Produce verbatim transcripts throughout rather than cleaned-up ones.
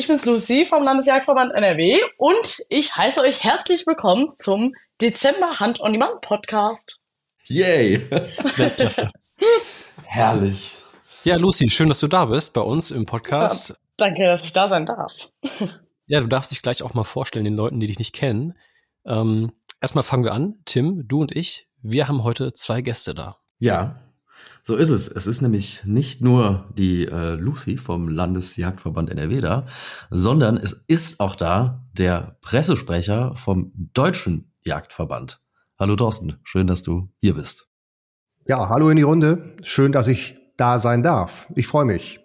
bin's, Lucy vom Landesjagdverband N R W und ich heiße euch herzlich willkommen zum Dezember Hunt on Demand Podcast. Yay! Weltklasse. Herrlich. Ja, Lucy, schön, dass du da bist bei uns im Podcast. Ja, danke, dass ich da sein darf. Ja, du darfst dich gleich auch mal vorstellen, den Leuten, die dich nicht kennen. Ähm, erstmal fangen wir an. Tim, du und ich, wir haben heute zwei Gäste da. Ja, so ist es. Es ist nämlich nicht nur die äh, Lucy vom Landesjagdverband N R W da, sondern es ist auch da der Pressesprecher vom Deutschen Jagdverband. Hallo Thorsten, schön, dass du hier bist. Ja, hallo in die Runde. Schön, dass ich da sein darf. Ich freue mich.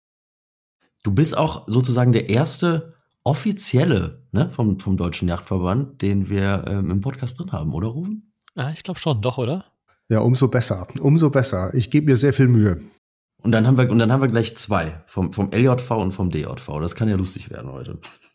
Du bist auch sozusagen der erste offizielle, ne, vom, vom Deutschen Jagdverband, den wir ähm, im Podcast drin haben, oder Rufen? Ja, ich glaube schon, doch, oder? Ja, umso besser, umso besser. Ich gebe mir sehr viel Mühe. Und dann haben wir, und dann haben wir gleich zwei, vom, vom L J V und vom D J V. Das kann ja lustig werden heute.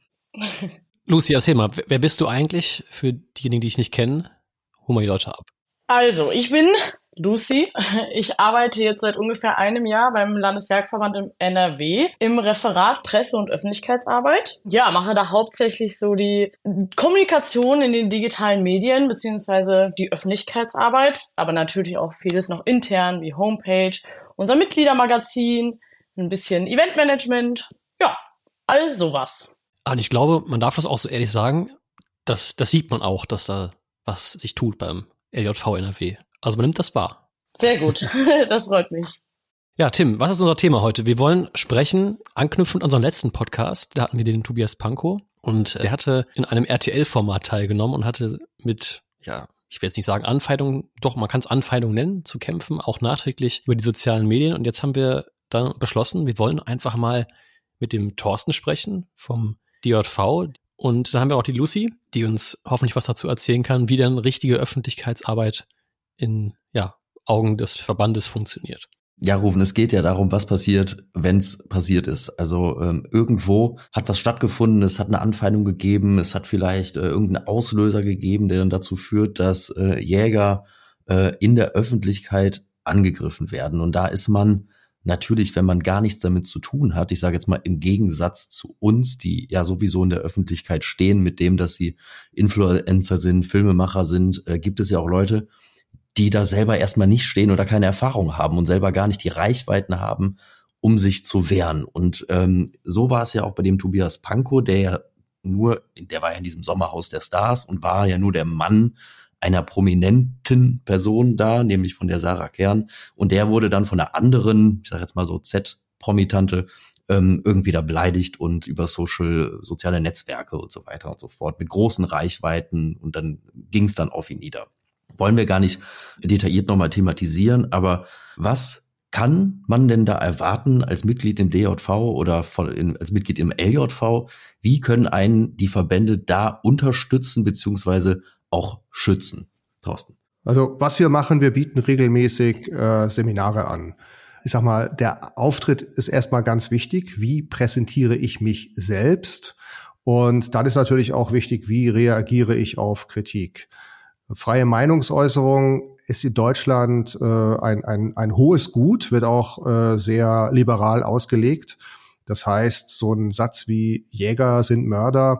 Lucy, erzähl mal, wer bist du eigentlich? Für diejenigen, die ich nicht kenne, hol mal die Leute ab. Also, ich bin Lucy. Ich arbeite jetzt seit ungefähr einem Jahr beim Landesjagdverband im N R W im Referat Presse- und Öffentlichkeitsarbeit. Ja, mache da hauptsächlich so die Kommunikation in den digitalen Medien beziehungsweise die Öffentlichkeitsarbeit, aber natürlich auch vieles noch intern wie Homepage, unser Mitgliedermagazin, ein bisschen Eventmanagement, ja, all sowas. Und ich glaube, man darf das auch so ehrlich sagen, das, das sieht man auch, dass da was sich tut beim L J V N R W. Also man nimmt das wahr. Sehr gut, das freut mich. Ja, Tim, was ist unser Thema heute? Wir wollen sprechen, anknüpfend an unseren letzten Podcast, da hatten wir den Tobias Pankow und der hatte in einem R T L-Format teilgenommen und hatte mit, ja, ich will jetzt nicht sagen Anfeindungen, doch, man kann es Anfeindung nennen, zu kämpfen, auch nachträglich über die sozialen Medien. Und jetzt haben wir dann beschlossen, wir wollen einfach mal mit dem Thorsten sprechen vom D J V. Und dann haben wir auch die Lucy, die uns hoffentlich was dazu erzählen kann, wie dann richtige Öffentlichkeitsarbeit in ja, Augen des Verbandes funktioniert. Ja, Rufen, es geht ja darum, was passiert, wenn es passiert ist. Also ähm, irgendwo hat was stattgefunden, es hat eine Anfeindung gegeben, es hat vielleicht äh, irgendeinen Auslöser gegeben, der dann dazu führt, dass äh, Jäger äh, in der Öffentlichkeit angegriffen werden. Und da ist man natürlich, wenn man gar nichts damit zu tun hat, ich sage jetzt mal im Gegensatz zu uns, die ja sowieso in der Öffentlichkeit stehen, mit dem, dass sie Influencer sind, Filmemacher sind, äh, gibt es ja auch Leute, die da selber erstmal nicht stehen oder keine Erfahrung haben und selber gar nicht die Reichweiten haben, um sich zu wehren. Und ähm, so war es ja auch bei dem Tobias Pankow, der ja nur, der war ja in diesem Sommerhaus der Stars und war ja nur der Mann einer prominenten Person da, nämlich von der Sarah Kern. Und der wurde dann von einer anderen, ich sage jetzt mal so Z-Promitante, ähm, irgendwie da beleidigt und über Social, soziale Netzwerke und so weiter und so fort mit großen Reichweiten. Und dann ging es dann auf ihn nieder. Wollen wir gar nicht detailliert nochmal thematisieren, aber was kann man denn da erwarten als Mitglied im D J V oder von, in, als Mitglied im L J V? Wie können einen die Verbände da unterstützen beziehungsweise auch schützen? Thorsten. Also was wir machen, wir bieten regelmäßig äh, Seminare an. Ich sag mal, der Auftritt ist erstmal ganz wichtig. Wie präsentiere ich mich selbst? Und dann ist natürlich auch wichtig, wie reagiere ich auf Kritik? Freie Meinungsäußerung ist in Deutschland äh, ein, ein, ein hohes Gut, wird auch äh, sehr liberal ausgelegt. Das heißt, so ein Satz wie Jäger sind Mörder,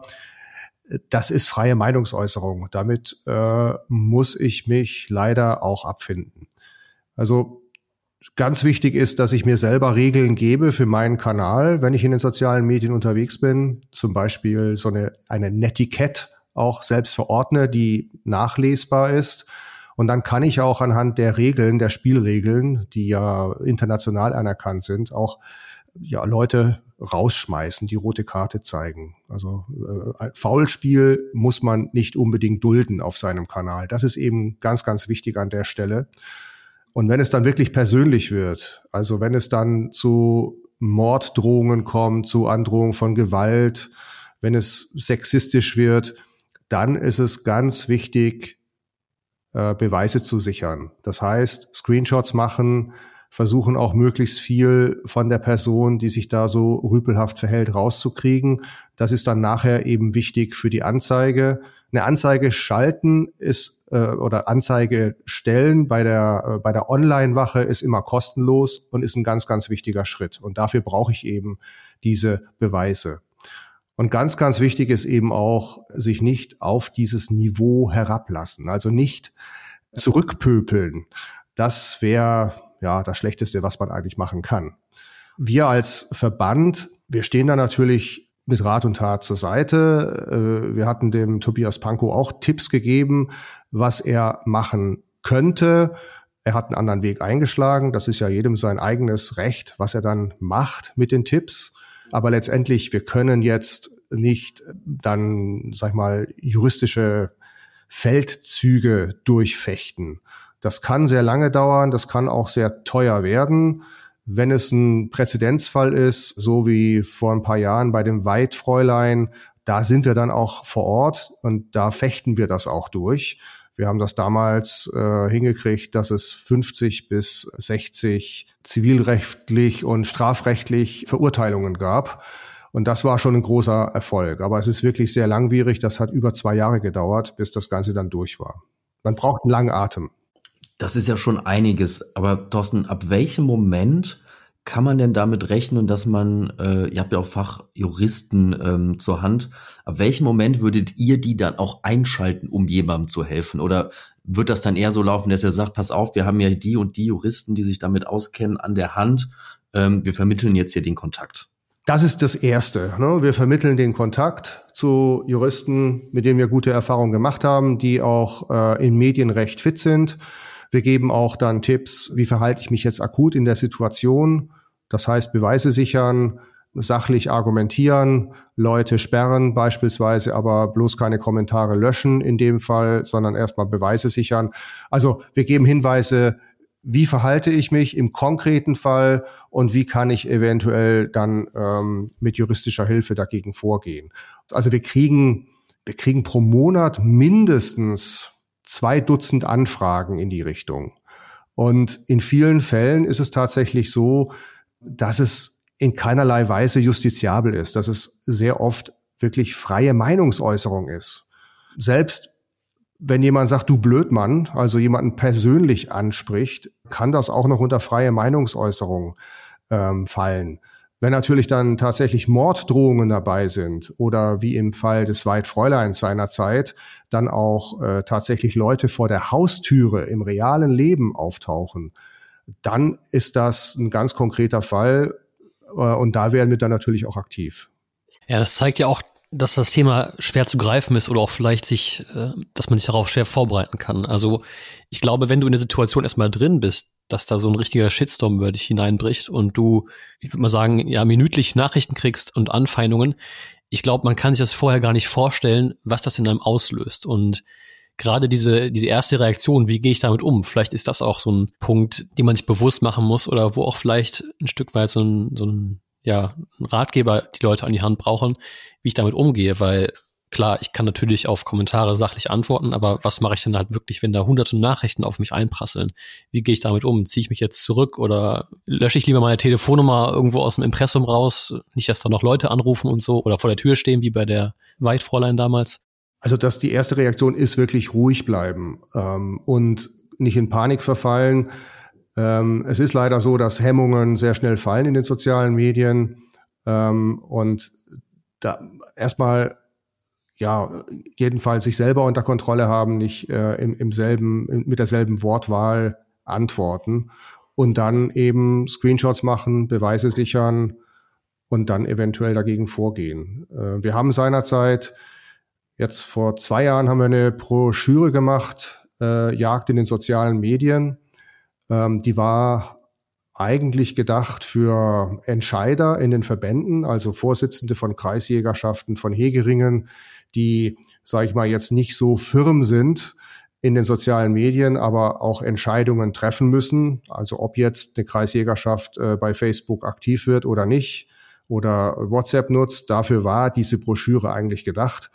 das ist freie Meinungsäußerung. Damit äh, muss ich mich leider auch abfinden. Also ganz wichtig ist, dass ich mir selber Regeln gebe für meinen Kanal, wenn ich in den sozialen Medien unterwegs bin. Zum Beispiel so eine, eine Netiquette auch selbst verordne, die nachlesbar ist. Und dann kann ich auch anhand der Regeln, der Spielregeln, die ja international anerkannt sind, auch ja Leute rausschmeißen, die rote Karte zeigen. Also äh, Foulspiel muss man nicht unbedingt dulden auf seinem Kanal. Das ist eben ganz, ganz wichtig an der Stelle. Und wenn es dann wirklich persönlich wird, also wenn es dann zu Morddrohungen kommt, zu Androhung von Gewalt, wenn es sexistisch wird, dann ist es ganz wichtig, äh, Beweise zu sichern. Das heißt, Screenshots machen, versuchen auch möglichst viel von der Person, die sich da so rüpelhaft verhält, rauszukriegen. Das ist dann nachher eben wichtig für die Anzeige. Eine Anzeige schalten ist äh, oder Anzeige stellen bei der äh, bei der Online-Wache ist immer kostenlos und ist ein ganz, ganz wichtiger Schritt. Und dafür brauche ich eben diese Beweise. Und ganz, ganz wichtig ist eben auch, sich nicht auf dieses Niveau herablassen, also nicht zurückpöpeln. Das wäre ja das Schlechteste, was man eigentlich machen kann. Wir als Verband, wir stehen da natürlich mit Rat und Tat zur Seite. Wir hatten dem Tobias Pankow auch Tipps gegeben, was er machen könnte. Er hat einen anderen Weg eingeschlagen. Das ist ja jedem sein eigenes Recht, was er dann macht mit den Tipps. Aber letztendlich, wir können jetzt nicht dann, sag ich mal, juristische Feldzüge durchfechten. Das kann sehr lange dauern, das kann auch sehr teuer werden. Wenn es ein Präzedenzfall ist, so wie vor ein paar Jahren bei dem Weidfräulein, da sind wir dann auch vor Ort und da fechten wir das auch durch. Wir haben das damals äh, hingekriegt, dass es fünfzig bis sechzig zivilrechtlich und strafrechtlich Verurteilungen gab. Und das war schon ein großer Erfolg. Aber es ist wirklich sehr langwierig. Das hat über zwei Jahre gedauert, bis das Ganze dann durch war. Man braucht einen langen Atem. Das ist ja schon einiges. Aber Thorsten, ab welchem Moment kann man denn damit rechnen, dass man, äh, ihr habt ja auch Fachjuristen ähm, zur Hand, ab welchem Moment würdet ihr die dann auch einschalten, um jemandem zu helfen? Oder wird das dann eher so laufen, dass ihr sagt, pass auf, wir haben ja die und die Juristen, die sich damit auskennen, an der Hand, ähm, wir vermitteln jetzt hier den Kontakt? Das ist das Erste. Ne? Wir vermitteln den Kontakt zu Juristen, mit denen wir gute Erfahrungen gemacht haben, die auch äh, im Medienrecht fit sind. Wir geben auch dann Tipps, wie verhalte ich mich jetzt akut in der Situation. Das heißt, Beweise sichern, sachlich argumentieren, Leute sperren beispielsweise, aber bloß keine Kommentare löschen in dem Fall, sondern erstmal Beweise sichern. Also wir geben Hinweise, wie verhalte ich mich im konkreten Fall und wie kann ich eventuell dann ähm, mit juristischer Hilfe dagegen vorgehen. Also wir kriegen, wir kriegen pro Monat mindestens zwei Dutzend Anfragen in die Richtung. Und in vielen Fällen ist es tatsächlich so, dass es in keinerlei Weise justiziabel ist, dass es sehr oft wirklich freie Meinungsäußerung ist. Selbst wenn jemand sagt, du Blödmann, also jemanden persönlich anspricht, kann das auch noch unter freie Meinungsäußerung ähm, fallen. Wenn natürlich dann tatsächlich Morddrohungen dabei sind oder wie im Fall des Weidfräuleins seinerzeit dann auch äh, tatsächlich Leute vor der Haustüre im realen Leben auftauchen, dann ist das ein ganz konkreter Fall äh, und da werden wir dann natürlich auch aktiv. Ja, das zeigt ja auch, dass das Thema schwer zu greifen ist oder auch vielleicht sich, äh, dass man sich darauf schwer vorbereiten kann. Also ich glaube, wenn du in der Situation erstmal drin bist, dass da so ein richtiger Shitstorm über dich hineinbricht und du, ich würde mal sagen, ja, minütlich Nachrichten kriegst und Anfeindungen. Ich glaube, man kann sich das vorher gar nicht vorstellen, was das in einem auslöst. Und gerade diese diese erste Reaktion, wie gehe ich damit um? Vielleicht ist das auch so ein Punkt, den man sich bewusst machen muss oder wo auch vielleicht ein Stück weit so ein, so ein, ja, ein Ratgeber die Leute an die Hand brauchen, wie ich damit umgehe, weil klar, ich kann natürlich auf Kommentare sachlich antworten, aber was mache ich denn halt wirklich, wenn da hunderte Nachrichten auf mich einprasseln? Wie gehe ich damit um? Ziehe ich mich jetzt zurück oder lösche ich lieber meine Telefonnummer irgendwo aus dem Impressum raus? Nicht, dass da noch Leute anrufen und so oder vor der Tür stehen, wie bei der Weidfräulein damals. Also dass die erste Reaktion ist wirklich ruhig bleiben ähm, und nicht in Panik verfallen. Ähm, es ist leider so, dass Hemmungen sehr schnell fallen in den sozialen Medien ähm, und da erstmal ja, jedenfalls sich selber unter Kontrolle haben, nicht äh, im, im selben, mit derselben Wortwahl antworten und dann eben Screenshots machen, Beweise sichern und dann eventuell dagegen vorgehen. Äh, wir haben seinerzeit, jetzt vor zwei Jahren haben wir eine Broschüre gemacht, äh, Jagd in den sozialen Medien. Ähm, die war eigentlich gedacht für Entscheider in den Verbänden, also Vorsitzende von Kreisjägerschaften, von Hegeringen, die, sage ich mal, jetzt nicht so firm sind in den sozialen Medien, aber auch Entscheidungen treffen müssen. Also ob jetzt eine Kreisjägerschaft äh, bei Facebook aktiv wird oder nicht oder WhatsApp nutzt, dafür war diese Broschüre eigentlich gedacht.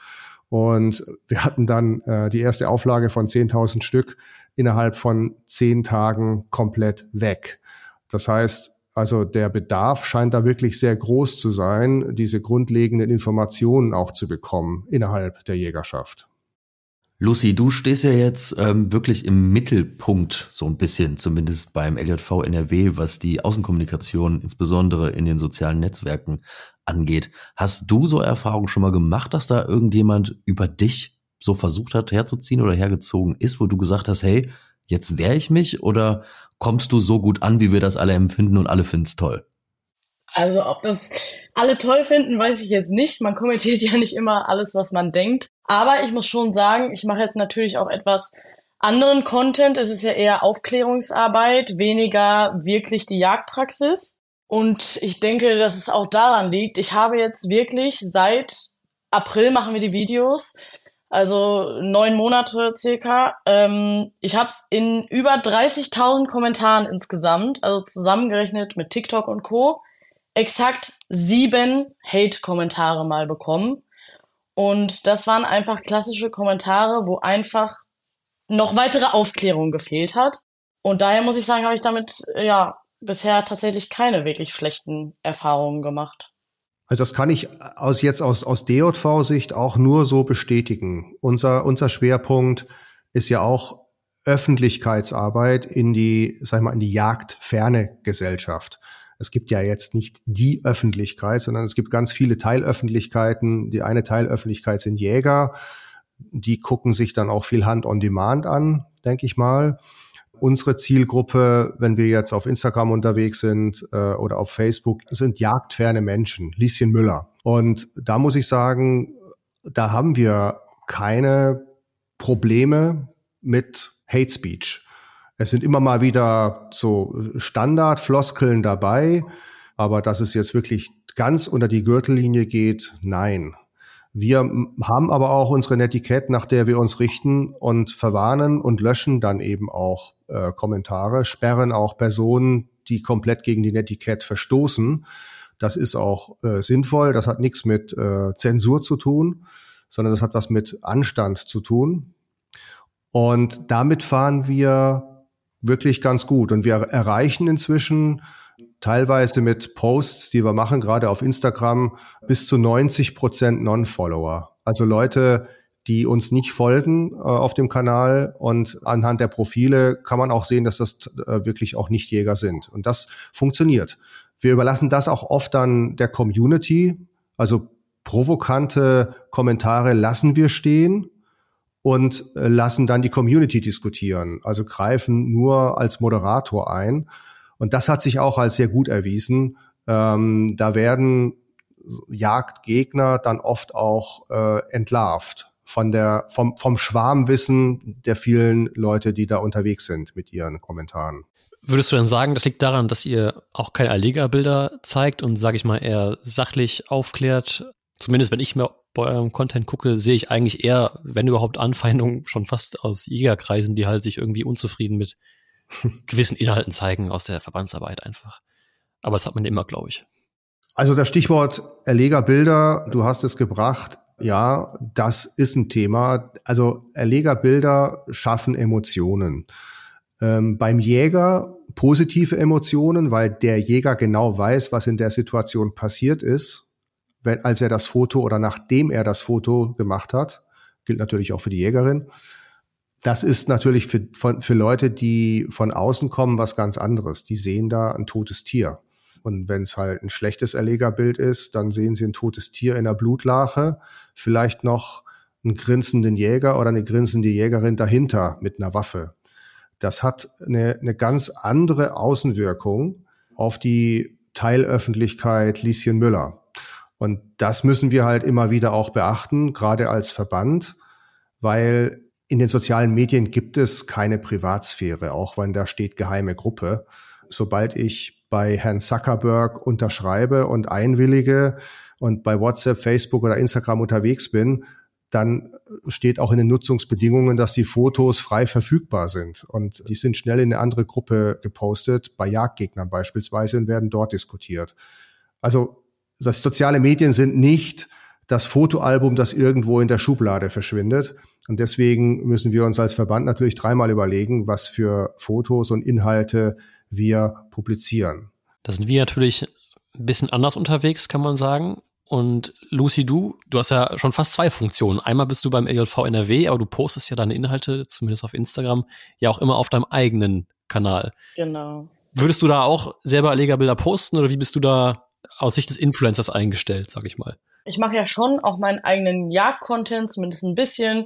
Und wir hatten dann äh, die erste Auflage von zehntausend Stück innerhalb von zehn Tagen komplett weg. Das heißt, also der Bedarf scheint da wirklich sehr groß zu sein, diese grundlegenden Informationen auch zu bekommen innerhalb der Jägerschaft. Lucy, du stehst ja jetzt ähm, wirklich im Mittelpunkt, so ein bisschen, zumindest beim L J V N R W, was die Außenkommunikation, insbesondere in den sozialen Netzwerken, angeht. Hast du so Erfahrungen schon mal gemacht, dass da irgendjemand über dich so versucht hat, herzuziehen oder hergezogen ist, wo du gesagt hast, hey, jetzt wehre ich mich, oder kommst du so gut an, wie wir das alle empfinden und alle finden es toll? Also ob das alle toll finden, weiß ich jetzt nicht. Man kommentiert ja nicht immer alles, was man denkt. Aber ich muss schon sagen, ich mache jetzt natürlich auch etwas anderen Content. Es ist ja eher Aufklärungsarbeit, weniger wirklich die Jagdpraxis. Und ich denke, dass es auch daran liegt. Ich habe jetzt wirklich seit April machen wir die Videos, also neun Monate circa. Ähm, ich habe in über dreißigtausend Kommentaren insgesamt, also zusammengerechnet mit TikTok und Co., exakt sieben Hate-Kommentare mal bekommen. Und das waren einfach klassische Kommentare, wo einfach noch weitere Aufklärung gefehlt hat. Und daher muss ich sagen, habe ich damit ja bisher tatsächlich keine wirklich schlechten Erfahrungen gemacht. Also das kann ich aus jetzt aus aus D J V-Sicht auch nur so bestätigen. Unser unser Schwerpunkt ist ja auch Öffentlichkeitsarbeit in die, sag ich mal, in die jagdferne Gesellschaft. Es gibt ja jetzt nicht die Öffentlichkeit, sondern es gibt ganz viele Teilöffentlichkeiten. Die eine Teilöffentlichkeit sind Jäger. Die gucken sich dann auch viel Hunt on Demand an, denke ich mal. Unsere Zielgruppe, wenn wir jetzt auf Instagram unterwegs sind äh, oder auf Facebook, sind jagdferne Menschen, Lieschen Müller. Und da muss ich sagen, da haben wir keine Probleme mit Hate Speech. Es sind immer mal wieder so Standardfloskeln dabei, aber dass es jetzt wirklich ganz unter die Gürtellinie geht, nein. Wir haben aber auch unsere Netiquette, nach der wir uns richten, und verwarnen und löschen dann eben auch äh, Kommentare, sperren auch Personen, die komplett gegen die Netiquette verstoßen. Das ist auch äh, sinnvoll, das hat nichts mit äh, Zensur zu tun, sondern das hat was mit Anstand zu tun. Und damit fahren wir wirklich ganz gut. Und wir erreichen inzwischen teilweise mit Posts, die wir machen, gerade auf Instagram, bis zu neunzig Prozent Non-Follower. Also Leute, die uns nicht folgen äh, auf dem Kanal, und anhand der Profile kann man auch sehen, dass das äh, wirklich auch Nichtjäger sind. Und das funktioniert. Wir überlassen das auch oft dann der Community. Also provokante Kommentare lassen wir stehen und lassen dann die Community diskutieren, also greifen nur als Moderator ein. Und das hat sich auch als sehr gut erwiesen. Ähm, da werden Jagdgegner dann oft auch äh, entlarvt von der vom vom Schwarmwissen der vielen Leute, die da unterwegs sind mit ihren Kommentaren. Würdest du denn sagen, das liegt daran, dass ihr auch keine Erlegerbilder zeigt und, sage ich mal, eher sachlich aufklärt? Zumindest wenn ich mir bei eurem Content gucke, sehe ich eigentlich eher, wenn überhaupt, Anfeindungen schon fast aus Jägerkreisen, die halt sich irgendwie unzufrieden mit gewissen Inhalten zeigen aus der Verbandsarbeit einfach. Aber das hat man immer, glaube ich. Also das Stichwort Erlegerbilder, du hast es gebracht. Ja, das ist ein Thema. Also Erlegerbilder schaffen Emotionen. Ähm, beim Jäger positive Emotionen, weil der Jäger genau weiß, was in der Situation passiert ist, wenn, als er das Foto oder nachdem er das Foto gemacht hat. Gilt natürlich auch für die Jägerin. Das ist natürlich für, von, für Leute, die von außen kommen, was ganz anderes. Die sehen da ein totes Tier. Und wenn es halt ein schlechtes Erlegerbild ist, dann sehen sie ein totes Tier in der Blutlache, vielleicht noch einen grinsenden Jäger oder eine grinsende Jägerin dahinter mit einer Waffe. Das hat eine, eine ganz andere Außenwirkung auf die Teilöffentlichkeit Lieschen Müller. Und das müssen wir halt immer wieder auch beachten, gerade als Verband, weil in den sozialen Medien gibt es keine Privatsphäre, auch wenn da steht geheime Gruppe. Sobald ich bei Herrn Zuckerberg unterschreibe und einwillige und bei WhatsApp, Facebook oder Instagram unterwegs bin, dann steht auch in den Nutzungsbedingungen, dass die Fotos frei verfügbar sind. Und die sind schnell in eine andere Gruppe gepostet, bei Jagdgegnern beispielsweise, und werden dort diskutiert. Also das soziale Medien sind nicht das Fotoalbum, das irgendwo in der Schublade verschwindet. Und deswegen müssen wir uns als Verband natürlich dreimal überlegen, was für Fotos und Inhalte wir publizieren. Da sind wir natürlich ein bisschen anders unterwegs, kann man sagen. Und Lucy, du, du hast ja schon fast zwei Funktionen. Einmal bist du beim L J V N R W, aber du postest ja deine Inhalte, zumindest auf Instagram, ja auch immer auf deinem eigenen Kanal. Genau. Würdest du da auch selber Erlegerbilder posten oder wie bist du da aus Sicht des Influencers eingestellt, sag ich mal? Ich mache ja schon auch meinen eigenen Jagd-Content, zumindest ein bisschen.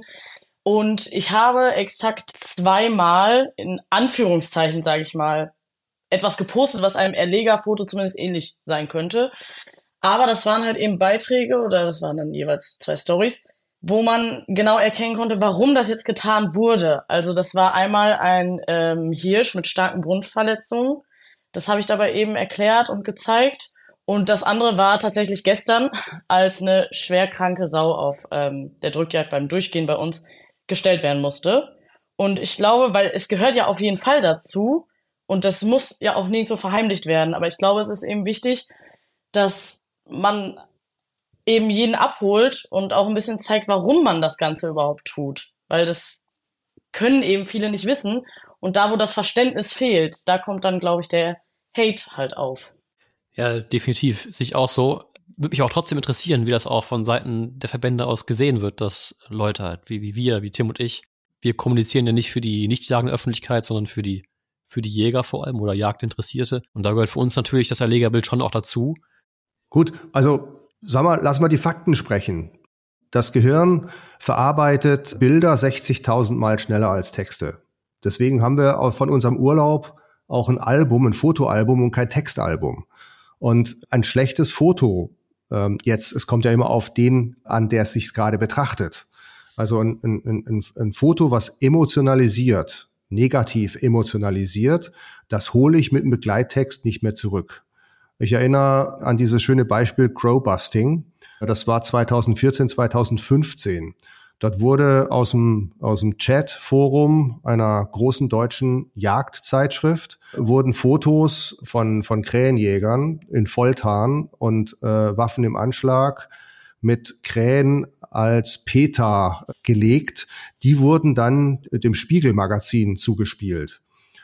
Und ich habe exakt zweimal, in Anführungszeichen sage ich mal, etwas gepostet, was einem Erlegerfoto zumindest ähnlich sein könnte. Aber das waren halt eben Beiträge oder das waren dann jeweils zwei Stories, wo man genau erkennen konnte, warum das jetzt getan wurde. Also das war einmal ein ähm, Hirsch mit starken Brunftverletzungen. Das habe ich dabei eben erklärt und gezeigt. Und das andere war tatsächlich gestern, als eine schwerkranke Sau auf ähm, der Drückjagd beim Durchgehen bei uns gestellt werden musste. Und ich glaube, weil es gehört ja auf jeden Fall dazu und das muss ja auch nie so verheimlicht werden. Aber ich glaube, es ist eben wichtig, dass man eben jeden abholt und auch ein bisschen zeigt, warum man das Ganze überhaupt tut. Weil das können eben viele nicht wissen. Und da, wo das Verständnis fehlt, da kommt dann, glaube ich, der Hate halt auf. Ja, definitiv. Sich auch so. Würde mich auch trotzdem interessieren, wie das auch von Seiten der Verbände aus gesehen wird, dass Leute halt wie, wie wir, wie Tim und ich, wir kommunizieren ja nicht für die nicht jagende Öffentlichkeit, sondern für die, für die Jäger vor allem oder Jagdinteressierte. Und da gehört für uns natürlich das Erlegerbild schon auch dazu. Gut, also sag mal, lass mal die Fakten sprechen. Das Gehirn verarbeitet Bilder sechzigtausend Mal schneller als Texte. Deswegen haben wir auch von unserem Urlaub auch ein Album, ein Fotoalbum und kein Textalbum. Und ein schlechtes Foto, ähm, jetzt, es kommt ja immer auf den an, der es sich gerade betrachtet. Also ein, ein, ein, ein Foto, was emotionalisiert, negativ emotionalisiert, das hole ich mit einem Begleittext nicht mehr zurück. Ich erinnere an dieses schöne Beispiel Crowbusting. Das war zweitausendvierzehn, zweitausendfünfzehn. Dort wurde aus dem, aus dem Chat-Forum einer großen deutschen Jagdzeitschrift wurden Fotos von, von Krähenjägern in Volltarn und äh, Waffen im Anschlag mit Krähen als PETA gelegt. Die wurden dann dem Spiegel-Magazin zugespielt.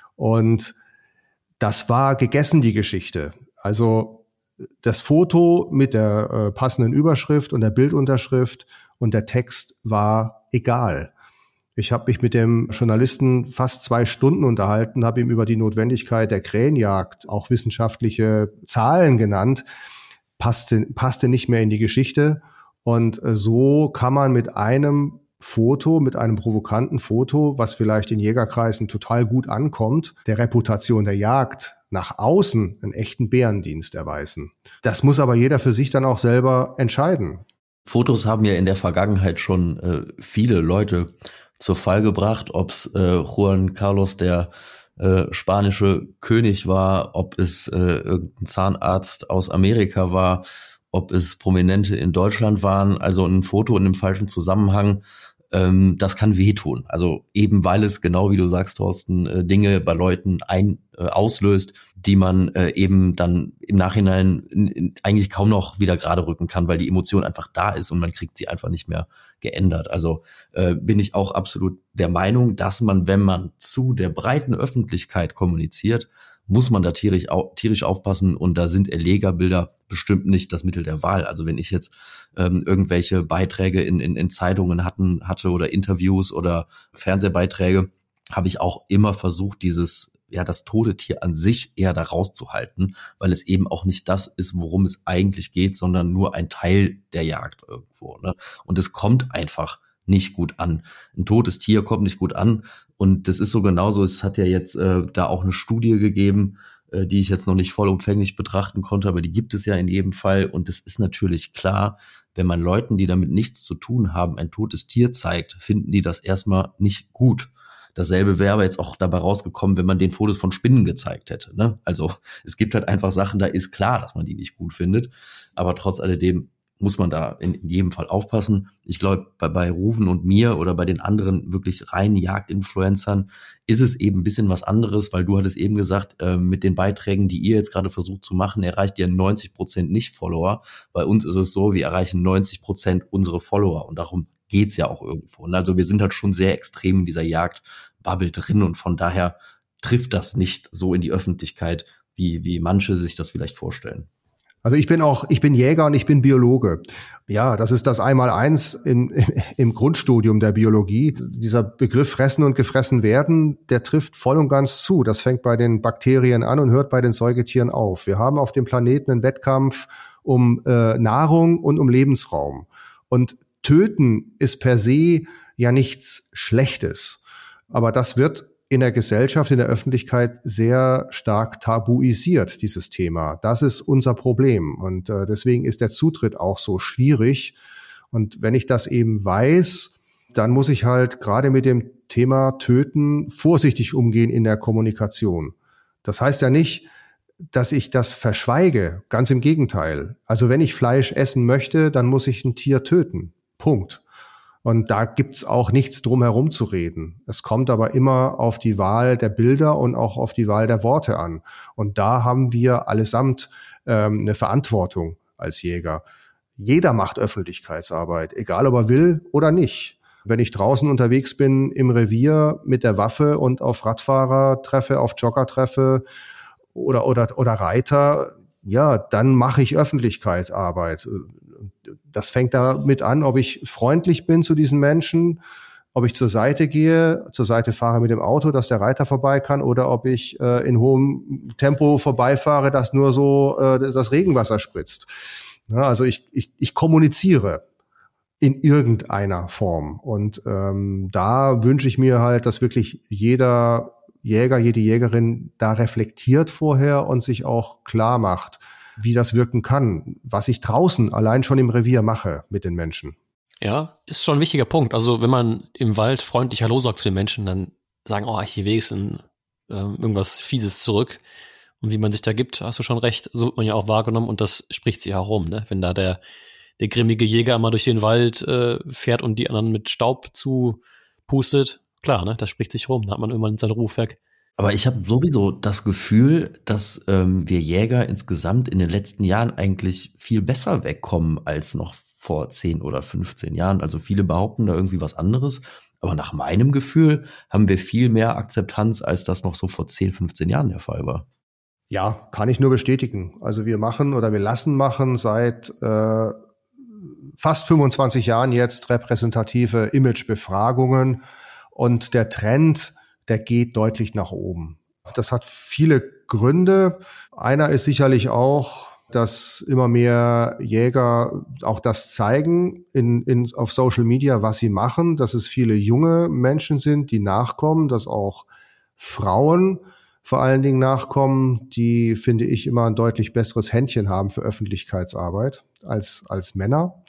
Und das war gegessen, die Geschichte. Also das Foto mit der äh, passenden Überschrift und der Bildunterschrift und der Text war egal. Ich habe mich mit dem Journalisten fast zwei Stunden unterhalten, habe ihm über die Notwendigkeit der Krähenjagd auch wissenschaftliche Zahlen genannt, passte, passte nicht mehr in die Geschichte. Und äh, so kann man mit einem Foto, mit einem provokanten Foto, was vielleicht in Jägerkreisen total gut ankommt, der Reputation der Jagd nach außen einen echten Bärendienst erweisen. Das muss aber jeder für sich dann auch selber entscheiden. Fotos haben ja in der Vergangenheit schon äh, viele Leute zur Fall gebracht, ob es äh, Juan Carlos der äh, spanische König war, ob es äh, irgendein Zahnarzt aus Amerika war, ob es Prominente in Deutschland waren. Also ein Foto in einem falschen Zusammenhang, ähm, das kann wehtun. Also eben weil es, genau wie du sagst, Thorsten, äh, Dinge bei Leuten ein äh, auslöst, die man äh, eben dann im Nachhinein in, in, eigentlich kaum noch wieder gerade rücken kann, weil die Emotion einfach da ist und man kriegt sie einfach nicht mehr geändert. Also äh, bin ich auch absolut der Meinung, dass man, wenn man zu der breiten Öffentlichkeit kommuniziert, muss man da tierisch, au- tierisch aufpassen und da sind Erlegerbilder bestimmt nicht das Mittel der Wahl. Also wenn ich jetzt ähm, irgendwelche Beiträge in, in, in Zeitungen hatten, hatte oder Interviews oder Fernsehbeiträge, habe ich auch immer versucht, dieses, ja, das tote Tier an sich eher da rauszuhalten, weil es eben auch nicht das ist, worum es eigentlich geht, sondern nur ein Teil der Jagd irgendwo, ne? Und es kommt einfach nicht gut an. Ein totes Tier kommt nicht gut an. Und das ist so genauso, es hat ja jetzt äh, da auch eine Studie gegeben, äh, die ich jetzt noch nicht vollumfänglich betrachten konnte, aber die gibt es ja in jedem Fall. Und es ist natürlich klar, wenn man Leuten, die damit nichts zu tun haben, ein totes Tier zeigt, finden die das erstmal nicht gut. Dasselbe wäre aber jetzt auch dabei rausgekommen, wenn man den Fotos von Spinnen gezeigt hätte, ne? Also es gibt halt einfach Sachen, da ist klar, dass man die nicht gut findet. Aber trotz alledem muss man da in, in jedem Fall aufpassen. Ich glaube, bei, bei Ruven und mir oder bei den anderen wirklich reinen Jagdinfluencern ist es eben ein bisschen was anderes, weil du hattest eben gesagt, äh, mit den Beiträgen, die ihr jetzt gerade versucht zu machen, erreicht ihr neunzig Prozent Nicht-Follower. Bei uns ist es so, wir erreichen neunzig Prozent unsere Follower und darum geht's ja auch irgendwo. Und also wir sind halt schon sehr extrem in dieser Jagdbubble drin und von daher trifft das nicht so in die Öffentlichkeit, wie, wie manche sich das vielleicht vorstellen. Also ich bin auch, ich bin Jäger und ich bin Biologe. Ja, das ist das Einmaleins im, im Grundstudium der Biologie. Dieser Begriff fressen und gefressen werden, der trifft voll und ganz zu. Das fängt bei den Bakterien an und hört bei den Säugetieren auf. Wir haben auf dem Planeten einen Wettkampf um äh, Nahrung und um Lebensraum. Und töten ist per se ja nichts Schlechtes. Aber das wird in der Gesellschaft, in der Öffentlichkeit sehr stark tabuisiert, dieses Thema. Das ist unser Problem. Und äh, deswegen ist der Zutritt auch so schwierig. Und wenn ich das eben weiß, dann muss ich halt gerade mit dem Thema Töten vorsichtig umgehen in der Kommunikation. Das heißt ja nicht, dass ich das verschweige. Ganz im Gegenteil. Also wenn ich Fleisch essen möchte, dann muss ich ein Tier töten. Punkt. Und da gibt's auch nichts drum herum zu reden. Es kommt aber immer auf die Wahl der Bilder und auch auf die Wahl der Worte an. Und da haben wir allesamt ähm, eine Verantwortung als Jäger. Jeder macht Öffentlichkeitsarbeit, egal ob er will oder nicht. Wenn ich draußen unterwegs bin im Revier mit der Waffe und auf Radfahrer treffe, auf Jogger treffe oder oder oder Reiter, ja, dann mache ich Öffentlichkeitsarbeit. Das fängt damit an, ob ich freundlich bin zu diesen Menschen, ob ich zur Seite gehe, zur Seite fahre mit dem Auto, dass der Reiter vorbei kann, oder ob ich äh, in hohem Tempo vorbeifahre, dass nur so äh, das Regenwasser spritzt. Ja, also ich, ich, ich kommuniziere in irgendeiner Form. Und ähm, da wünsche ich mir halt, dass wirklich jeder Jäger, jede Jägerin da reflektiert vorher und sich auch klar macht, wie das wirken kann, was ich draußen allein schon im Revier mache mit den Menschen. Ja, ist schon ein wichtiger Punkt. Also wenn man im Wald freundlich Hallo sagt zu den Menschen, dann sagen, oh, hier wenigstens äh, irgendwas Fieses zurück. Und wie man sich da gibt, hast du schon recht, so wird man ja auch wahrgenommen und das spricht sich herum, ne? Wenn da der der grimmige Jäger mal durch den Wald äh, fährt und die anderen mit Staub zupustet, klar, ne? Das spricht sich rum, da hat man irgendwann seinen Ruf weg. Aber ich habe sowieso das Gefühl, dass ähm, wir Jäger insgesamt in den letzten Jahren eigentlich viel besser wegkommen als noch vor zehn oder fünfzehn Jahren. Also viele behaupten da irgendwie was anderes. Aber nach meinem Gefühl haben wir viel mehr Akzeptanz, als das noch so vor zehn, fünfzehn Jahren der Fall war. Ja, kann ich nur bestätigen. Also wir machen oder wir lassen machen seit äh, fast fünfundzwanzig Jahren jetzt repräsentative Imagebefragungen. Und der Trend, der geht deutlich nach oben. Das hat viele Gründe. Einer ist sicherlich auch, dass immer mehr Jäger auch das zeigen in, in, auf Social Media, was sie machen, dass es viele junge Menschen sind, die nachkommen, dass auch Frauen vor allen Dingen nachkommen, die, finde ich, immer ein deutlich besseres Händchen haben für Öffentlichkeitsarbeit als, als Männer.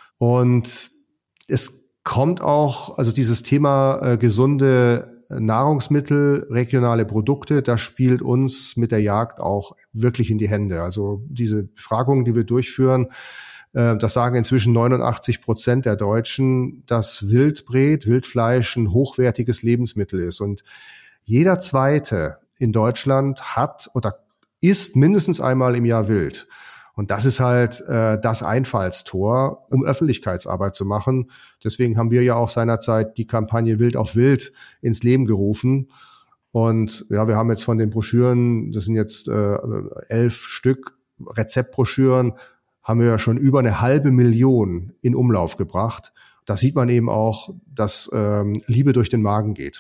Und es kommt auch, also dieses Thema äh, gesunde Nahrungsmittel, regionale Produkte, das spielt uns mit der Jagd auch wirklich in die Hände. Also diese Befragungen, die wir durchführen, äh, das sagen inzwischen neunundachtzig Prozent der Deutschen, dass Wildbret, Wildfleisch ein hochwertiges Lebensmittel ist. Und jeder Zweite in Deutschland hat oder isst mindestens einmal im Jahr Wild. Und das ist halt äh, das Einfallstor, um Öffentlichkeitsarbeit zu machen. Deswegen haben wir ja auch seinerzeit die Kampagne Wild auf Wild ins Leben gerufen. Und ja, wir haben jetzt von den Broschüren, das sind jetzt äh, elf Stück Rezeptbroschüren, haben wir ja schon über eine halbe Million in Umlauf gebracht. Da sieht man eben auch, dass ähm, Liebe durch den Magen geht.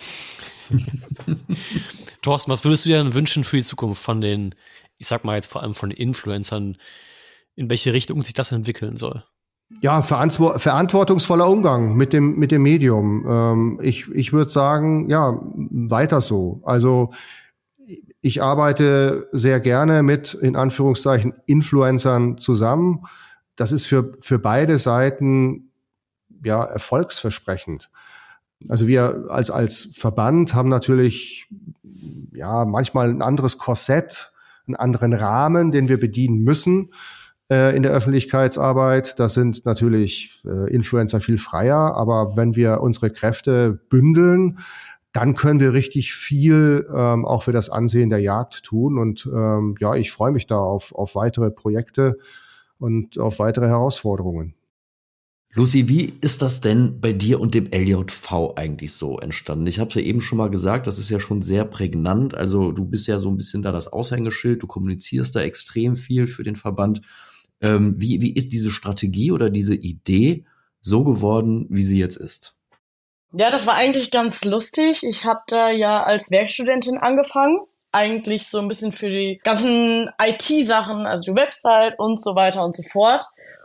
Thorsten, was würdest du dir denn wünschen für die Zukunft von den, ich sag mal jetzt vor allem von den Influencern, in welche Richtung sich das entwickeln soll? Ja, verantwortungsvoller Umgang mit dem mit dem Medium. Ähm, ich ich würde sagen, ja, weiter so. Also ich arbeite sehr gerne mit, in Anführungszeichen, Influencern zusammen. Das ist für für beide Seiten ja erfolgsversprechend. Also wir als als Verband haben natürlich ja manchmal ein anderes Korsett, einen anderen Rahmen, den wir bedienen müssen äh, in der Öffentlichkeitsarbeit. Da sind natürlich äh, Influencer viel freier, aber wenn wir unsere Kräfte bündeln, dann können wir richtig viel ähm, auch für das Ansehen der Jagd tun. Und ähm, ja, ich freue mich da auf auf weitere Projekte und auf weitere Herausforderungen. Lucy, wie ist das denn bei dir und dem L J V eigentlich so entstanden? Ich habe es ja eben schon mal gesagt, das ist ja schon sehr prägnant. Also du bist ja so ein bisschen da das Aushängeschild, du kommunizierst da extrem viel für den Verband. Ähm, wie, wie ist diese Strategie oder diese Idee so geworden, wie sie jetzt ist? Ja, das war eigentlich ganz lustig. Ich habe da ja als Werkstudentin angefangen. Eigentlich so ein bisschen für die ganzen I T-Sachen, also die Website und so weiter und so fort.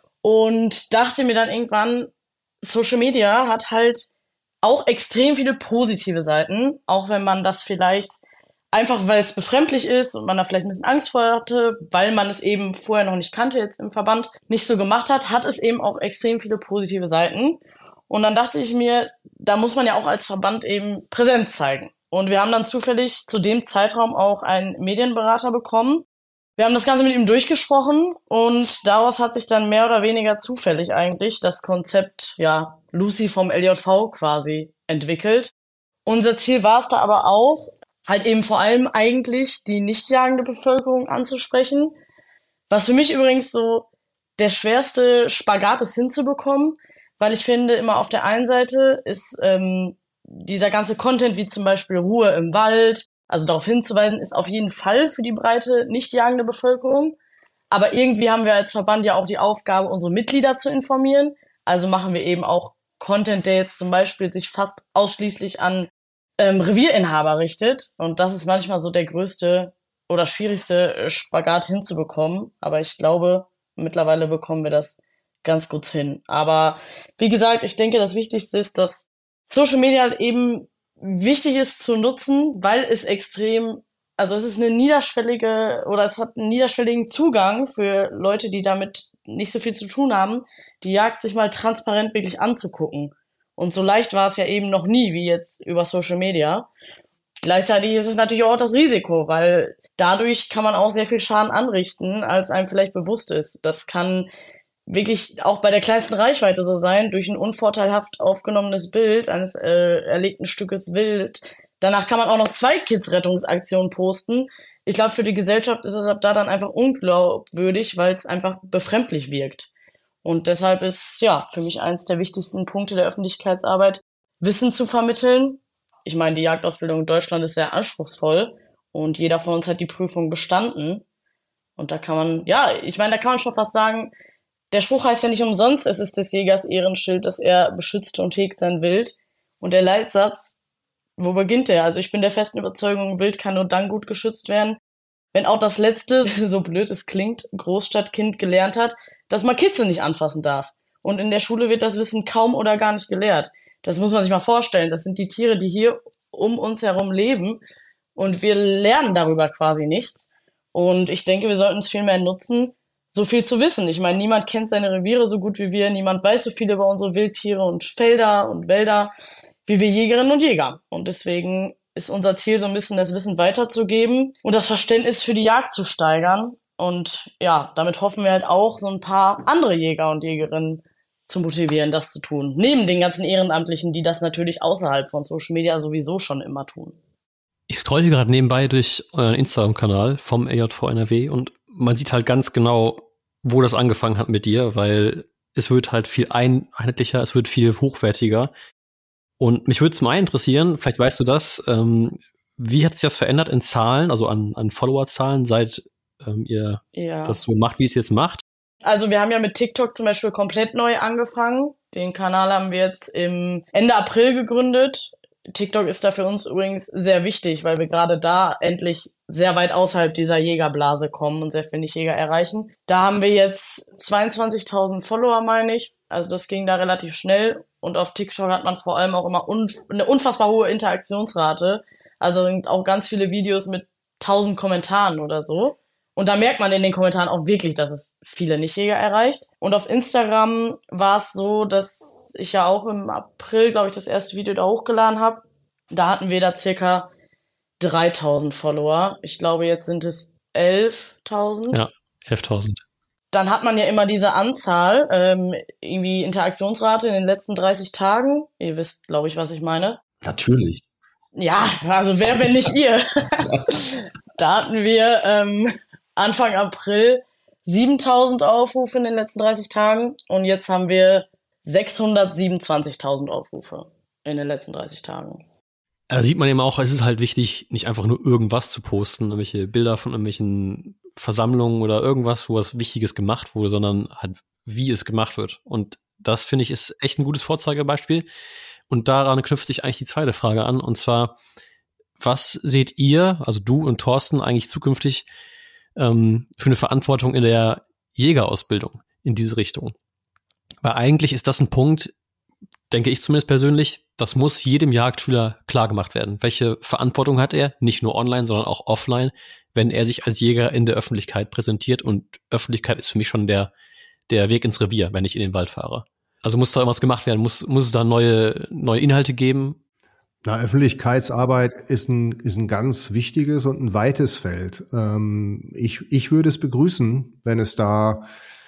Und dachte mir dann irgendwann, Social Media hat halt auch extrem viele positive Seiten, auch wenn man das vielleicht einfach, weil es befremdlich ist und man da vielleicht ein bisschen Angst vor hatte, weil man es eben vorher noch nicht kannte, jetzt im Verband nicht so gemacht hat, hat es eben auch extrem viele positive Seiten. Und dann dachte ich mir, da muss man ja auch als Verband eben Präsenz zeigen. Und wir haben dann zufällig zu dem Zeitraum auch einen Medienberater bekommen. Wir haben das Ganze mit ihm durchgesprochen und daraus hat sich dann mehr oder weniger zufällig eigentlich das Konzept, ja, Lucy vom L J V quasi entwickelt. Unser Ziel war es da aber auch, halt eben vor allem eigentlich die nicht jagende Bevölkerung anzusprechen. Was für mich übrigens so der schwerste Spagat ist hinzubekommen, weil ich finde, immer auf der einen Seite ist ähm, dieser ganze Content, wie zum Beispiel Ruhe im Wald, also darauf hinzuweisen, ist auf jeden Fall für die breite, nicht jagende Bevölkerung. Aber irgendwie haben wir als Verband ja auch die Aufgabe, unsere Mitglieder zu informieren. Also machen wir eben auch Content, der jetzt zum Beispiel sich fast ausschließlich an ähm, Revierinhaber richtet. Und das ist manchmal so der größte oder schwierigste Spagat hinzubekommen. Aber ich glaube, mittlerweile bekommen wir das ganz gut hin. Aber wie gesagt, ich denke, das Wichtigste ist, dass Social Media halt eben wichtig ist zu nutzen, weil es extrem, also es ist eine niederschwellige oder es hat einen niederschwelligen Zugang für Leute, die damit nicht so viel zu tun haben, die Jagd sich mal transparent wirklich anzugucken. Und so leicht war es ja eben noch nie, wie jetzt über Social Media. Gleichzeitig ist es natürlich auch das Risiko, weil dadurch kann man auch sehr viel Schaden anrichten, als einem vielleicht bewusst ist. Das kann wirklich auch bei der kleinsten Reichweite so sein, durch ein unvorteilhaft aufgenommenes Bild eines äh, erlegten Stückes Wild. Danach kann man auch noch zwei Kids-Rettungsaktionen posten. Ich glaube, für die Gesellschaft ist es ab da dann einfach unglaubwürdig, weil es einfach befremdlich wirkt. Und deshalb ist, ja, für mich eins der wichtigsten Punkte der Öffentlichkeitsarbeit, Wissen zu vermitteln. Ich meine, die Jagdausbildung in Deutschland ist sehr anspruchsvoll und jeder von uns hat die Prüfung bestanden. Und da kann man, ja, ich meine, da kann man schon fast sagen, der Spruch heißt ja nicht umsonst, es ist des Jägers Ehrenschild, dass er beschützt und hegt sein Wild. Und der Leitsatz, wo beginnt der? Also ich bin der festen Überzeugung, Wild kann nur dann gut geschützt werden, wenn auch das letzte, so blöd es klingt, Großstadtkind gelernt hat, dass man Kitze nicht anfassen darf. Und in der Schule wird das Wissen kaum oder gar nicht gelehrt. Das muss man sich mal vorstellen. Das sind die Tiere, die hier um uns herum leben. Und wir lernen darüber quasi nichts. Und ich denke, wir sollten es viel mehr nutzen, so viel zu wissen. Ich meine, niemand kennt seine Reviere so gut wie wir, niemand weiß so viel über unsere Wildtiere und Felder und Wälder wie wir Jägerinnen und Jäger. Und deswegen ist unser Ziel so ein bisschen, das Wissen weiterzugeben und das Verständnis für die Jagd zu steigern. Und ja, damit hoffen wir halt auch, so ein paar andere Jäger und Jägerinnen zu motivieren, das zu tun. Neben den ganzen Ehrenamtlichen, die das natürlich außerhalb von Social Media sowieso schon immer tun. Ich scroll hier gerade nebenbei durch euren Instagram-Kanal vom L J V N R W und man sieht halt ganz genau, wo das angefangen hat mit dir, weil es wird halt viel ein- einheitlicher, es wird viel hochwertiger. Und mich würde es mal interessieren, vielleicht weißt du das, ähm, wie hat sich das verändert in Zahlen, also an, an Followerzahlen, seit ähm, ihr Ja. das so macht, wie es jetzt macht? Also wir haben ja mit TikTok zum Beispiel komplett neu angefangen. Den Kanal haben wir jetzt im Ende April gegründet. TikTok ist da für uns übrigens sehr wichtig, weil wir gerade da endlich sehr weit außerhalb dieser Jägerblase kommen und sehr viel Nicht-Jäger erreichen. Da haben wir jetzt zweiundzwanzigtausend Follower, meine ich. Also das ging da relativ schnell. Und auf TikTok hat man vor allem auch immer unf- eine unfassbar hohe Interaktionsrate. Also auch ganz viele Videos mit tausend Kommentaren oder so. Und da merkt man in den Kommentaren auch wirklich, dass es viele Nichtjäger erreicht. Und auf Instagram war es so, dass ich ja auch im April, glaube ich, das erste Video da hochgeladen habe. Da hatten wir da circa dreitausend Follower. Ich glaube, jetzt sind es elftausend. Ja, elftausend. Dann hat man ja immer diese Anzahl, ähm, irgendwie Interaktionsrate in den letzten dreißig Tagen. Ihr wisst, glaube ich, was ich meine. Natürlich. Ja, also wer, wenn nicht ihr? Da hatten wir ähm, Anfang April siebentausend Aufrufe in den letzten dreißig Tagen und jetzt haben wir sechshundertsiebenundzwanzigtausend Aufrufe in den letzten dreißig Tagen. Da sieht man eben auch, es ist halt wichtig, nicht einfach nur irgendwas zu posten, irgendwelche Bilder von irgendwelchen Versammlungen oder irgendwas, wo was Wichtiges gemacht wurde, sondern halt, wie es gemacht wird. Und das, finde ich, ist echt ein gutes Vorzeigebeispiel. Und daran knüpft sich eigentlich die zweite Frage an. Und zwar, was seht ihr, also du und Thorsten, eigentlich zukünftig ähm, für eine Verantwortung in der Jägerausbildung in diese Richtung? Weil eigentlich ist das ein Punkt, denke ich zumindest persönlich, das muss jedem Jagdschüler klar gemacht werden. Welche Verantwortung hat er, nicht nur online, sondern auch offline, wenn er sich als Jäger in der Öffentlichkeit präsentiert? Und Öffentlichkeit ist für mich schon der der Weg ins Revier, wenn ich in den Wald fahre. Also muss da irgendwas gemacht werden? Muss muss es da neue neue Inhalte geben? Na, Öffentlichkeitsarbeit ist ein ist ein ganz wichtiges und ein weites Feld. Ähm, ich ich würde es begrüßen, wenn es da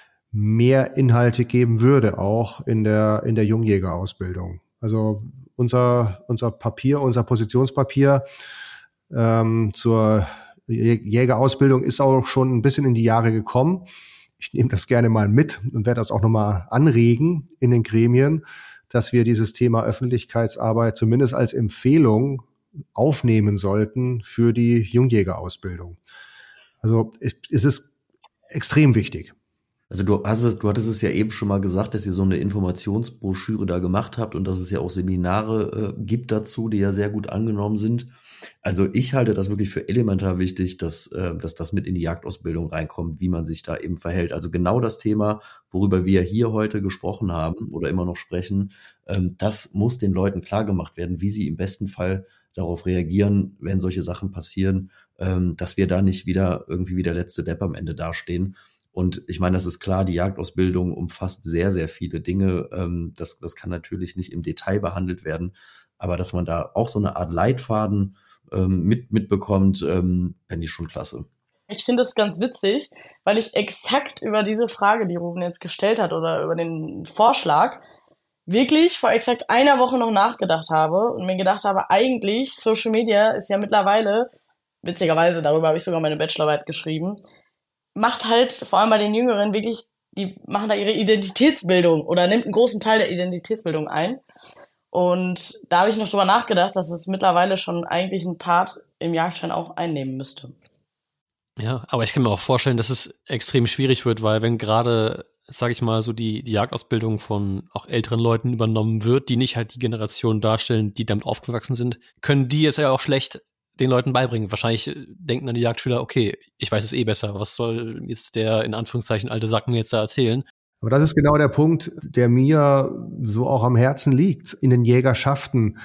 mehr Inhalte geben würde, auch in der in der Jungjägerausbildung. Also unser unser Papier, unser Positionspapier ähm, zur Jägerausbildung ist auch schon ein bisschen in die Jahre gekommen. Ich nehme das gerne mal mit und werde das auch nochmal anregen in den Gremien, dass wir dieses Thema Öffentlichkeitsarbeit zumindest als Empfehlung aufnehmen sollten für die Jungjägerausbildung. Also es ist extrem wichtig. Also du hast es, du hattest es ja eben schon mal gesagt, dass ihr so eine Informationsbroschüre da gemacht habt und dass es ja auch Seminare äh, gibt dazu, die ja sehr gut angenommen sind. Also ich halte das wirklich für elementar wichtig, dass, äh, dass das mit in die Jagdausbildung reinkommt, wie man sich da eben verhält. Also genau das Thema, worüber wir hier heute gesprochen haben oder immer noch sprechen, ähm, das muss den Leuten klar gemacht werden, wie sie im besten Fall darauf reagieren, wenn solche Sachen passieren, ähm, dass wir da nicht wieder irgendwie wie der letzte Depp am Ende dastehen. Und ich meine, das ist klar, die Jagdausbildung umfasst sehr, sehr viele Dinge. Ähm, das, das kann natürlich nicht im Detail behandelt werden, aber dass man da auch so eine Art Leitfaden ähm, mit mitbekommt, ähm, fände ich schon klasse. Ich finde es ganz witzig, weil ich exakt über diese Frage, die Rufen jetzt gestellt hat, oder über den Vorschlag, wirklich vor exakt einer Woche noch nachgedacht habe und mir gedacht habe, eigentlich, Social Media ist ja mittlerweile, witzigerweise, darüber habe ich sogar meine Bachelorarbeit geschrieben, macht halt vor allem bei den Jüngeren wirklich, die machen da ihre Identitätsbildung oder nimmt einen großen Teil der Identitätsbildung ein. Und da habe ich noch drüber nachgedacht, dass es mittlerweile schon eigentlich einen Part im Jagdschein auch einnehmen müsste. Ja, aber ich kann mir auch vorstellen, dass es extrem schwierig wird, weil wenn gerade, sage ich mal, so die, die Jagdausbildung von auch älteren Leuten übernommen wird, die nicht halt die Generation darstellen, die damit aufgewachsen sind, können die jetzt ja auch schlecht den Leuten beibringen. Wahrscheinlich denken dann die Jagdschüler, okay, ich weiß es eh besser, was soll jetzt der in Anführungszeichen alte Sack mir jetzt da erzählen? Aber das ist genau der Punkt, der mir so auch am Herzen liegt. In den Jägerschaften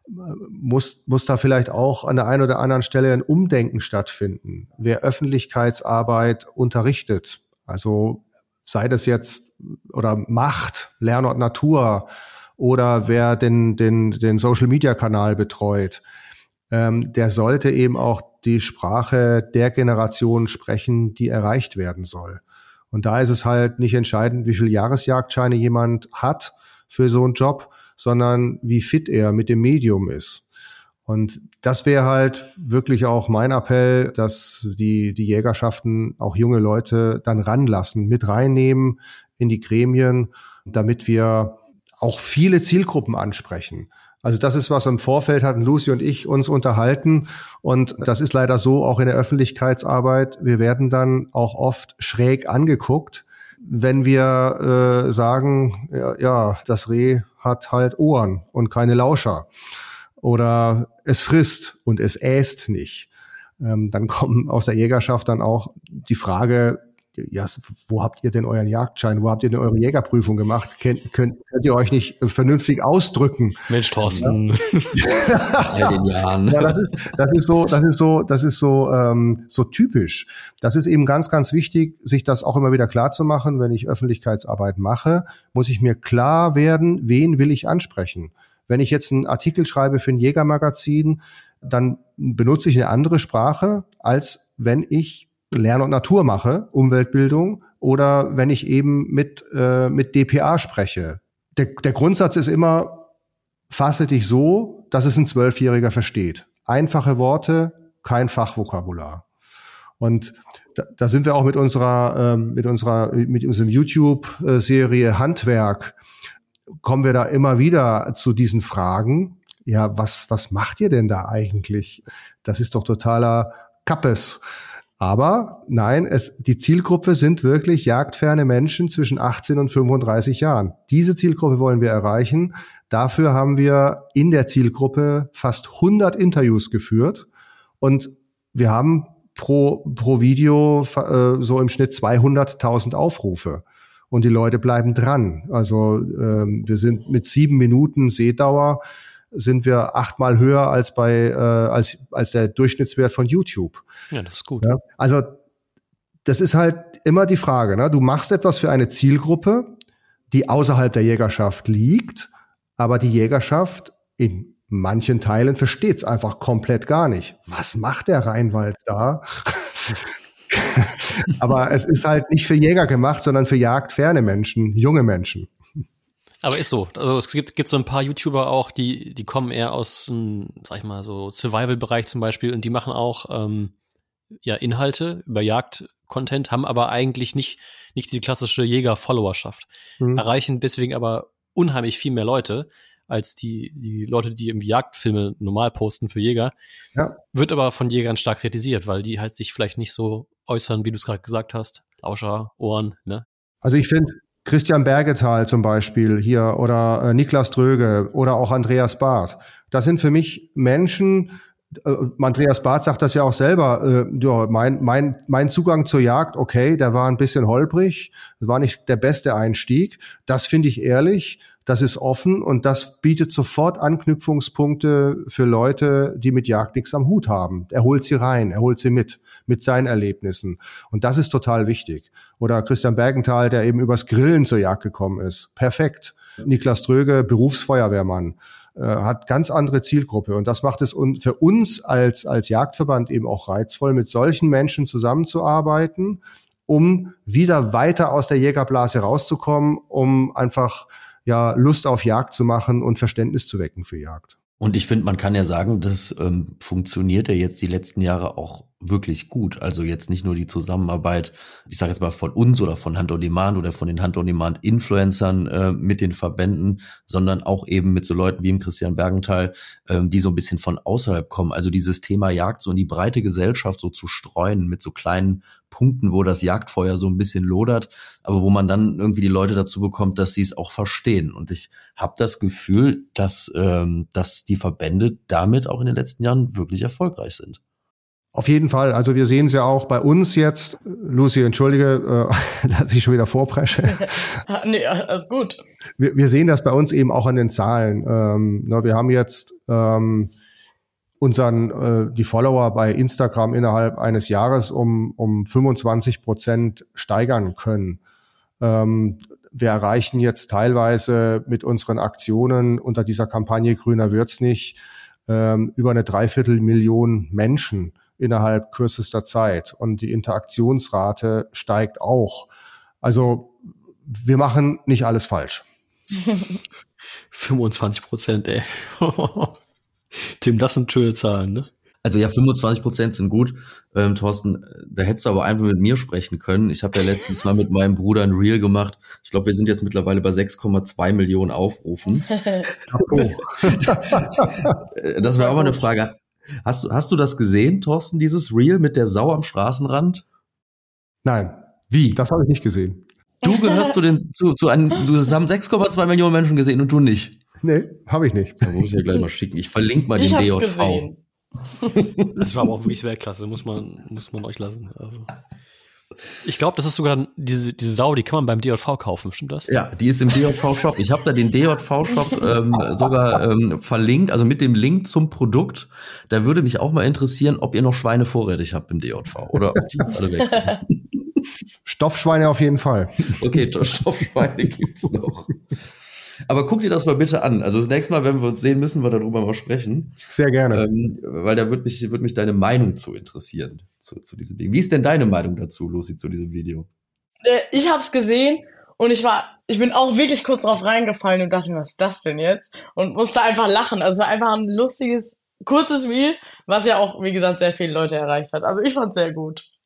muss, muss da vielleicht auch an der einen oder anderen Stelle ein Umdenken stattfinden. Wer Öffentlichkeitsarbeit unterrichtet, also sei das jetzt oder macht, Lernort Natur oder wer den, den, den Social-Media-Kanal betreut, ähm, der sollte eben auch die Sprache der Generation sprechen, die erreicht werden soll. Und da ist es halt nicht entscheidend, wie viele Jahresjagdscheine jemand hat für so einen Job, sondern wie fit er mit dem Medium ist. Und das wäre halt wirklich auch mein Appell, dass die, die Jägerschaften auch junge Leute dann ranlassen, mit reinnehmen in die Gremien, damit wir auch viele Zielgruppen ansprechen. Also das ist, was im Vorfeld hatten Lucy und ich uns unterhalten. Und das ist leider so auch in der Öffentlichkeitsarbeit. Wir werden dann auch oft schräg angeguckt, wenn wir äh, sagen, ja, ja, das Reh hat halt Ohren und keine Lauscher. Oder es frisst und es äst nicht. Ähm, dann kommen aus der Jägerschaft dann auch die Frage, ja, wo habt ihr denn euren Jagdschein? Wo habt ihr denn eure Jägerprüfung gemacht? Könnt, könnt, könnt ihr euch nicht vernünftig ausdrücken? Mensch, Thorsten. All den Jahren. Ja, das ist, das ist so, das ist so, das ist so, ähm, so typisch. Das ist eben ganz, ganz wichtig, sich das auch immer wieder klar zu machen. Wenn ich Öffentlichkeitsarbeit mache, muss ich mir klar werden, wen will ich ansprechen? Wenn ich jetzt einen Artikel schreibe für ein Jägermagazin, dann benutze ich eine andere Sprache, als wenn ich Lern- und Natur mache, Umweltbildung, oder wenn ich eben mit äh, mit D P A spreche. Der, der Grundsatz ist immer, fasse dich so, dass es ein Zwölfjähriger versteht. Einfache Worte, kein Fachvokabular. Und da, da sind wir auch mit unserer ähm, mit unserer mit unserem YouTube-Serie Handwerk, kommen wir da immer wieder zu diesen Fragen. Ja, was, was macht ihr denn da eigentlich? Das ist doch totaler Kappes. Aber nein, es, die Zielgruppe sind wirklich jagdferne Menschen zwischen achtzehn und fünfunddreißig Jahren. Diese Zielgruppe wollen wir erreichen. Dafür haben wir in der Zielgruppe fast hundert Interviews geführt und wir haben pro, pro Video äh, so im Schnitt zweihunderttausend Aufrufe. Und die Leute bleiben dran. Also ähm, wir sind mit sieben Minuten Sehdauer sind wir achtmal höher als bei äh, als als der Durchschnittswert von YouTube. Ja, das ist gut. Ja, also das ist halt immer die Frage, ne? Du machst etwas für eine Zielgruppe, die außerhalb der Jägerschaft liegt, aber die Jägerschaft in manchen Teilen versteht es einfach komplett gar nicht. Was macht der Rheinwald da? Aber es ist halt nicht für Jäger gemacht, sondern für jagdferne Menschen, junge Menschen. Aber ist so. Also es gibt, gibt so ein paar YouTuber auch, die, die kommen eher aus, um, sag ich mal, so Survival-Bereich zum Beispiel und die machen auch ähm, ja Inhalte über Jagd-Content, haben aber eigentlich nicht, nicht die klassische Jäger-Followerschaft. Mhm. Erreichen deswegen aber unheimlich viel mehr Leute als die, die Leute, die irgendwie Jagdfilme normal posten für Jäger. Ja. Wird aber von Jägern stark kritisiert, weil die halt sich vielleicht nicht so äußern, wie du es gerade gesagt hast. Lauscher, Ohren, ne? Also ich finde, Christian Bergetal zum Beispiel hier oder äh, Niklas Dröge oder auch Andreas Barth. Das sind für mich Menschen, äh, Andreas Barth sagt das ja auch selber, äh, ja, mein, mein, mein Zugang zur Jagd, okay, der war ein bisschen holprig, war nicht der beste Einstieg. Das finde ich ehrlich, das ist offen und das bietet sofort Anknüpfungspunkte für Leute, die mit Jagd nichts am Hut haben. Er holt sie rein, er holt sie mit, mit seinen Erlebnissen. Und das ist total wichtig. Oder Christian Bergenthal, der eben übers Grillen zur Jagd gekommen ist. Perfekt. Niklas Dröge, Berufsfeuerwehrmann, äh, hat ganz andere Zielgruppe. Und das macht es un- für uns als, als Jagdverband eben auch reizvoll, mit solchen Menschen zusammenzuarbeiten, um wieder weiter aus der Jägerblase rauszukommen, um einfach ja Lust auf Jagd zu machen und Verständnis zu wecken für Jagd. Und ich finde, man kann ja sagen, das ähm, funktioniert ja jetzt die letzten Jahre auch wirklich gut. Also jetzt nicht nur die Zusammenarbeit, ich sage jetzt mal von uns oder von Hunt on Demand oder von den Hunt on Demand Influencern äh, mit den Verbänden, sondern auch eben mit so Leuten wie im Christian Bergenthal, ähm, die so ein bisschen von außerhalb kommen. Also dieses Thema Jagd so in die breite Gesellschaft so zu streuen mit so kleinen Punkten, wo das Jagdfeuer so ein bisschen lodert, aber wo man dann irgendwie die Leute dazu bekommt, dass sie es auch verstehen. Und ich habe das Gefühl, dass, ähm, dass die Verbände damit auch in den letzten Jahren wirklich erfolgreich sind. Auf jeden Fall. Also wir sehen es ja auch bei uns jetzt. Lucy, entschuldige, äh, dass ich schon wieder vorpresche. Nee, alles gut. Wir, wir sehen das bei uns eben auch an den Zahlen. Ähm, na, wir haben jetzt ähm, unseren äh, die Follower bei Instagram innerhalb eines Jahres um um fünfundzwanzig Prozent steigern können. Ähm, wir erreichen jetzt teilweise mit unseren Aktionen unter dieser Kampagne Grüner wird's nicht ähm, über eine Dreiviertelmillion Menschen innerhalb kürzester Zeit. Und die Interaktionsrate steigt auch. Also wir machen nicht alles falsch. fünfundzwanzig Prozent, ey. Tim, das sind schöne Zahlen, ne? Also ja, fünfundzwanzig Prozent sind gut. Ähm, Thorsten, da hättest du aber einfach mit mir sprechen können. Ich habe ja letztens mal mit meinem Bruder ein Reel gemacht. Ich glaube, wir sind jetzt mittlerweile bei sechs Komma zwei Millionen Aufrufen. Oh. Das wäre aber eine Frage. Hast, hast du das gesehen, Thorsten, dieses Reel mit der Sau am Straßenrand? Nein. Wie? Das habe ich nicht gesehen. Du gehörst zu den zu, zu einem, du haben sechs Komma zwei Millionen Menschen gesehen und du nicht. Nee, habe ich nicht. Da muss ich dir gleich mal schicken. Ich verlinke mal den D J V. Das war aber auch wirklich Weltklasse, muss man, muss man euch lassen. Also. Ich glaube, das ist sogar diese, diese Sau, die kann man beim D J V kaufen, stimmt das? Ja, die ist im D J V-Shop. Ich habe da den D J V-Shop ähm, sogar ähm, verlinkt, also mit dem Link zum Produkt. Da würde mich auch mal interessieren, ob ihr noch Schweine vorrätig habt im D J V oder ob die jetzt alle weg sind. Stoffschweine auf jeden Fall. Okay, Stoffschweine gibt's noch. Aber guck dir das mal bitte an. Also das nächste Mal, wenn wir uns sehen, müssen wir darüber mal sprechen. Sehr gerne. Ähm, weil da würde mich, würd mich deine Meinung zu interessieren, zu, zu diesem Ding. Wie ist denn deine Meinung dazu, Lucy, zu diesem Video? Ich habe es gesehen und ich war, ich bin auch wirklich kurz drauf reingefallen und dachte, was ist das denn jetzt? Und musste einfach lachen. Also einfach ein lustiges, kurzes Reel, was ja auch, wie gesagt, sehr viele Leute erreicht hat. Also ich fand's sehr gut.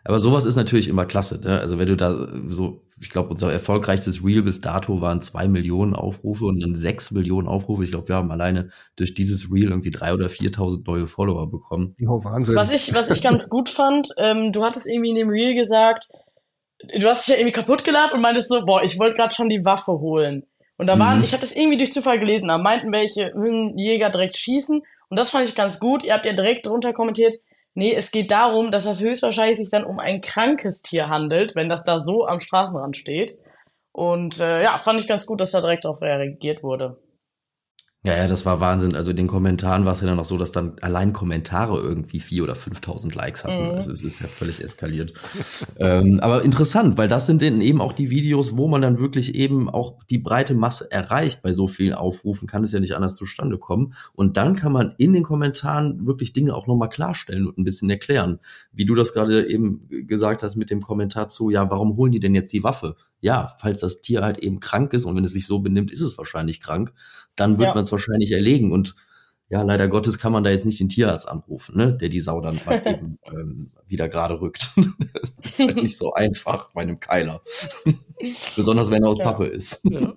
Aber sowas ist natürlich immer klasse, ne? Also wenn du da so, ich glaube, unser erfolgreichstes Reel bis dato waren zwei Millionen Aufrufe und dann sechs Millionen Aufrufe. Ich glaube, wir haben alleine durch dieses Reel irgendwie drei oder viertausend neue Follower bekommen. Oh, Wahnsinn. Was ich, was ich ganz gut fand, ähm, du hattest irgendwie in dem Reel gesagt, du hast dich ja irgendwie kaputt gelacht und meintest so, boah, ich wollte gerade schon die Waffe holen. Und da waren, mhm. ich habe das irgendwie durch Zufall gelesen, da meinten welche Jäger direkt schießen. Und das fand ich ganz gut. Ihr habt ja direkt drunter kommentiert, nee, es geht darum, dass das höchstwahrscheinlich sich dann um ein krankes Tier handelt, wenn das da so am Straßenrand steht. Und äh, ja, fand ich ganz gut, dass da direkt darauf reagiert wurde. Ja, ja, das war Wahnsinn. Also in den Kommentaren war es ja dann auch so, dass dann allein Kommentare irgendwie vier oder fünftausend Likes hatten. Mhm. Also es ist ja völlig eskaliert. ähm, aber interessant, weil das sind dann eben auch die Videos, wo man dann wirklich eben auch die breite Masse erreicht. Bei so vielen Aufrufen kann es ja nicht anders zustande kommen. Und dann kann man in den Kommentaren wirklich Dinge auch nochmal klarstellen und ein bisschen erklären. Wie du das gerade eben gesagt hast mit dem Kommentar zu, ja, warum holen die denn jetzt die Waffe? Ja, falls das Tier halt eben krank ist und wenn es sich so benimmt, ist es wahrscheinlich krank, dann wird ja. man es wahrscheinlich erlegen. Und ja, leider Gottes kann man da jetzt nicht den Tierarzt anrufen, ne, der die Sau dann mal eben ähm, wieder gerade rückt. Das ist halt nicht so einfach bei einem Keiler. Besonders wenn er aus ja. Pappe ist. Ja.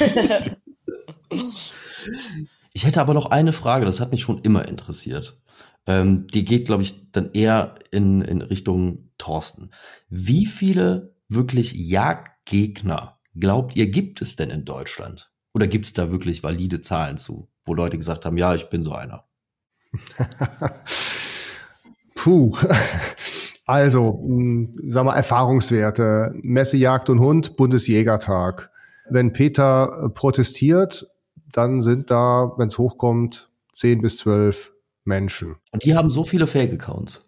Ich hätte aber noch eine Frage, das hat mich schon immer interessiert. Ähm, die geht, glaube ich, dann eher in, in Richtung Thorsten. Wie viele wirklich Jagdgegner, glaubt ihr, gibt es denn in Deutschland? Oder gibt es da wirklich valide Zahlen zu, wo Leute gesagt haben, ja, ich bin so einer? Puh, also, sagen wir Erfahrungswerte, Messe Jagd und Hund, Bundesjägertag. Wenn Peter protestiert, dann sind da, wenn es hochkommt, zehn bis zwölf Menschen. Und die haben so viele Fake-Accounts.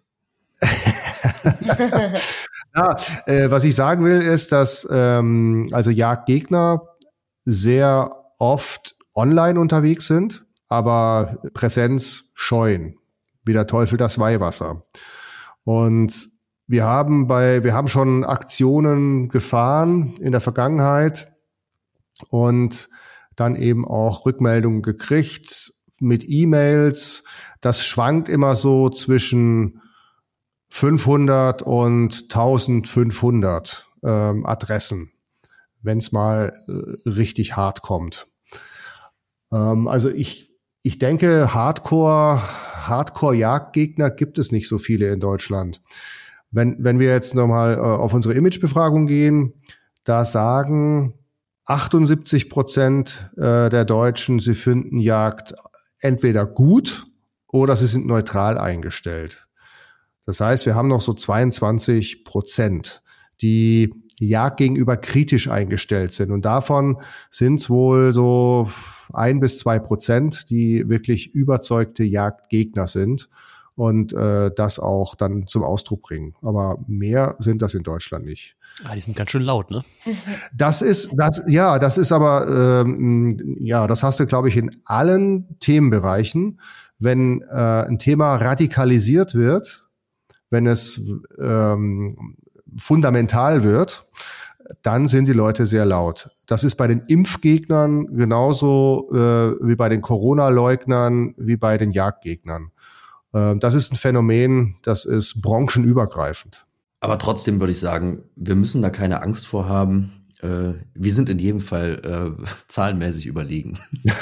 Ja, äh, was ich sagen will, ist, dass ähm, also Jagdgegner sehr oft online unterwegs sind, aber Präsenz scheuen, wie der Teufel das Weihwasser. Und wir haben bei, wir haben schon Aktionen gefahren in der Vergangenheit und dann eben auch Rückmeldungen gekriegt mit E-Mails. Das schwankt immer so zwischen fünfhundert und eintausendfünfhundert ähm, Adressen, wenn es mal äh, richtig hart kommt. Ähm, also ich ich denke, Hardcore Hardcore-Jagdgegner gibt es nicht so viele in Deutschland. Wenn wenn wir jetzt nochmal äh, auf unsere Imagebefragung gehen, da sagen achtundsiebzig Prozent äh, der Deutschen, sie finden Jagd entweder gut oder sie sind neutral eingestellt. Das heißt, wir haben noch so zweiundzwanzig Prozent, die Jagd gegenüber kritisch eingestellt sind. Und davon sind es wohl so ein bis zwei Prozent, die wirklich überzeugte Jagdgegner sind und äh, das auch dann zum Ausdruck bringen. Aber mehr sind das in Deutschland nicht. Ah, die sind ganz schön laut, ne? Das ist, das, ja, das ist aber, ähm, ja, das hast du, glaube ich, in allen Themenbereichen. Wenn äh, ein Thema radikalisiert wird, wenn es ähm, fundamental wird, dann sind die Leute sehr laut. Das ist bei den Impfgegnern genauso äh, wie bei den Corona-Leugnern, wie bei den Jagdgegnern. Äh, das ist ein Phänomen, das ist branchenübergreifend. Aber trotzdem würde ich sagen, wir müssen da keine Angst vor haben. Äh, wir sind in jedem Fall äh, zahlenmäßig überlegen.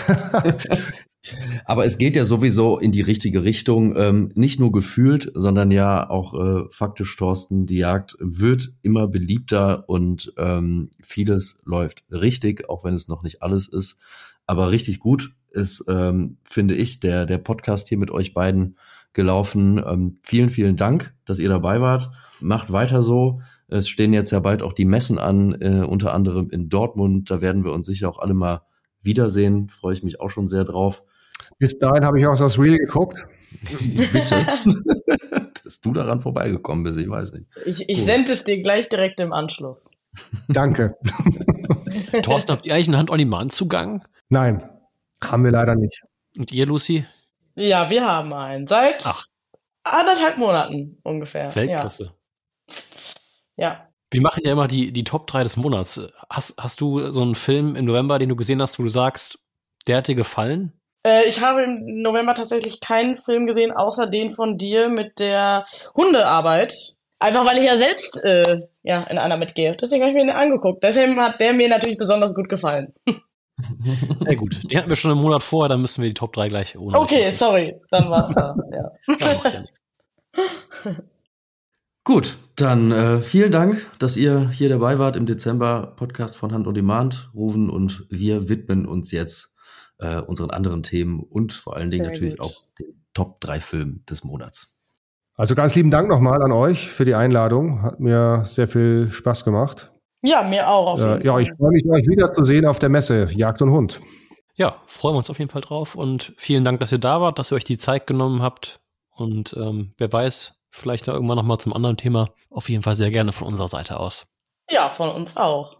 Aber es geht ja sowieso in die richtige Richtung, ähm, nicht nur gefühlt, sondern ja auch äh, faktisch, Thorsten, die Jagd wird immer beliebter und ähm, vieles läuft richtig, auch wenn es noch nicht alles ist. Aber richtig gut ist, ähm, finde ich, der der Podcast hier mit euch beiden gelaufen. Ähm, vielen, vielen Dank, dass ihr dabei wart. Macht weiter so. Es stehen jetzt ja bald auch die Messen an, äh, unter anderem in Dortmund. Da werden wir uns sicher auch alle mal wiedersehen. Freue ich mich auch schon sehr drauf. Bis dahin habe ich auch das Reel geguckt. Bitte. Dass du daran vorbeigekommen bist, ich weiß nicht. Ich, ich sende es dir gleich direkt im Anschluss. Danke. Thorsten, habt ihr eigentlich einen Hand-on-Demand-Zugang? Nein, haben wir leider nicht. Und ihr, Lucy? Ja, wir haben einen. Seit Ach. anderthalb Monaten ungefähr. Weltklasse. Ja. ja. Wir machen ja immer die, die Top drei des Monats. Hast, hast du so einen Film im November, den du gesehen hast, wo du sagst, der hat dir gefallen? Äh, ich habe im November tatsächlich keinen Film gesehen, außer den von dir mit der Hundearbeit. Einfach weil ich ja selbst äh, ja, in einer mitgehe. Deswegen habe ich mir den angeguckt. Deswegen hat der mir natürlich besonders gut gefallen. Ja gut, den hatten wir schon einen Monat vorher, dann müssen wir die Top drei gleich ohne. Okay, sorry, dann war's da. Ja. Ja, macht ja nichts. Gut, dann äh, vielen Dank, dass ihr hier dabei wart im Dezember Podcast von Hand on Demand. Ruven und wir widmen uns jetzt äh, unseren anderen Themen und vor allen Dingen Sehr natürlich gut. auch den Top drei Filmen des Monats. Also ganz lieben Dank nochmal an euch für die Einladung. Hat mir sehr viel Spaß gemacht. Ja, mir auch. Auf jeden Äh, ja, Fall. ich freue mich, euch wiederzusehen auf der Messe Jagd und Hund. Ja, freuen wir uns auf jeden Fall drauf und vielen Dank, dass ihr da wart, dass ihr euch die Zeit genommen habt und ähm, wer weiß, vielleicht da irgendwann nochmal zum anderen Thema. Auf jeden Fall sehr gerne von unserer Seite aus. Ja, von uns auch.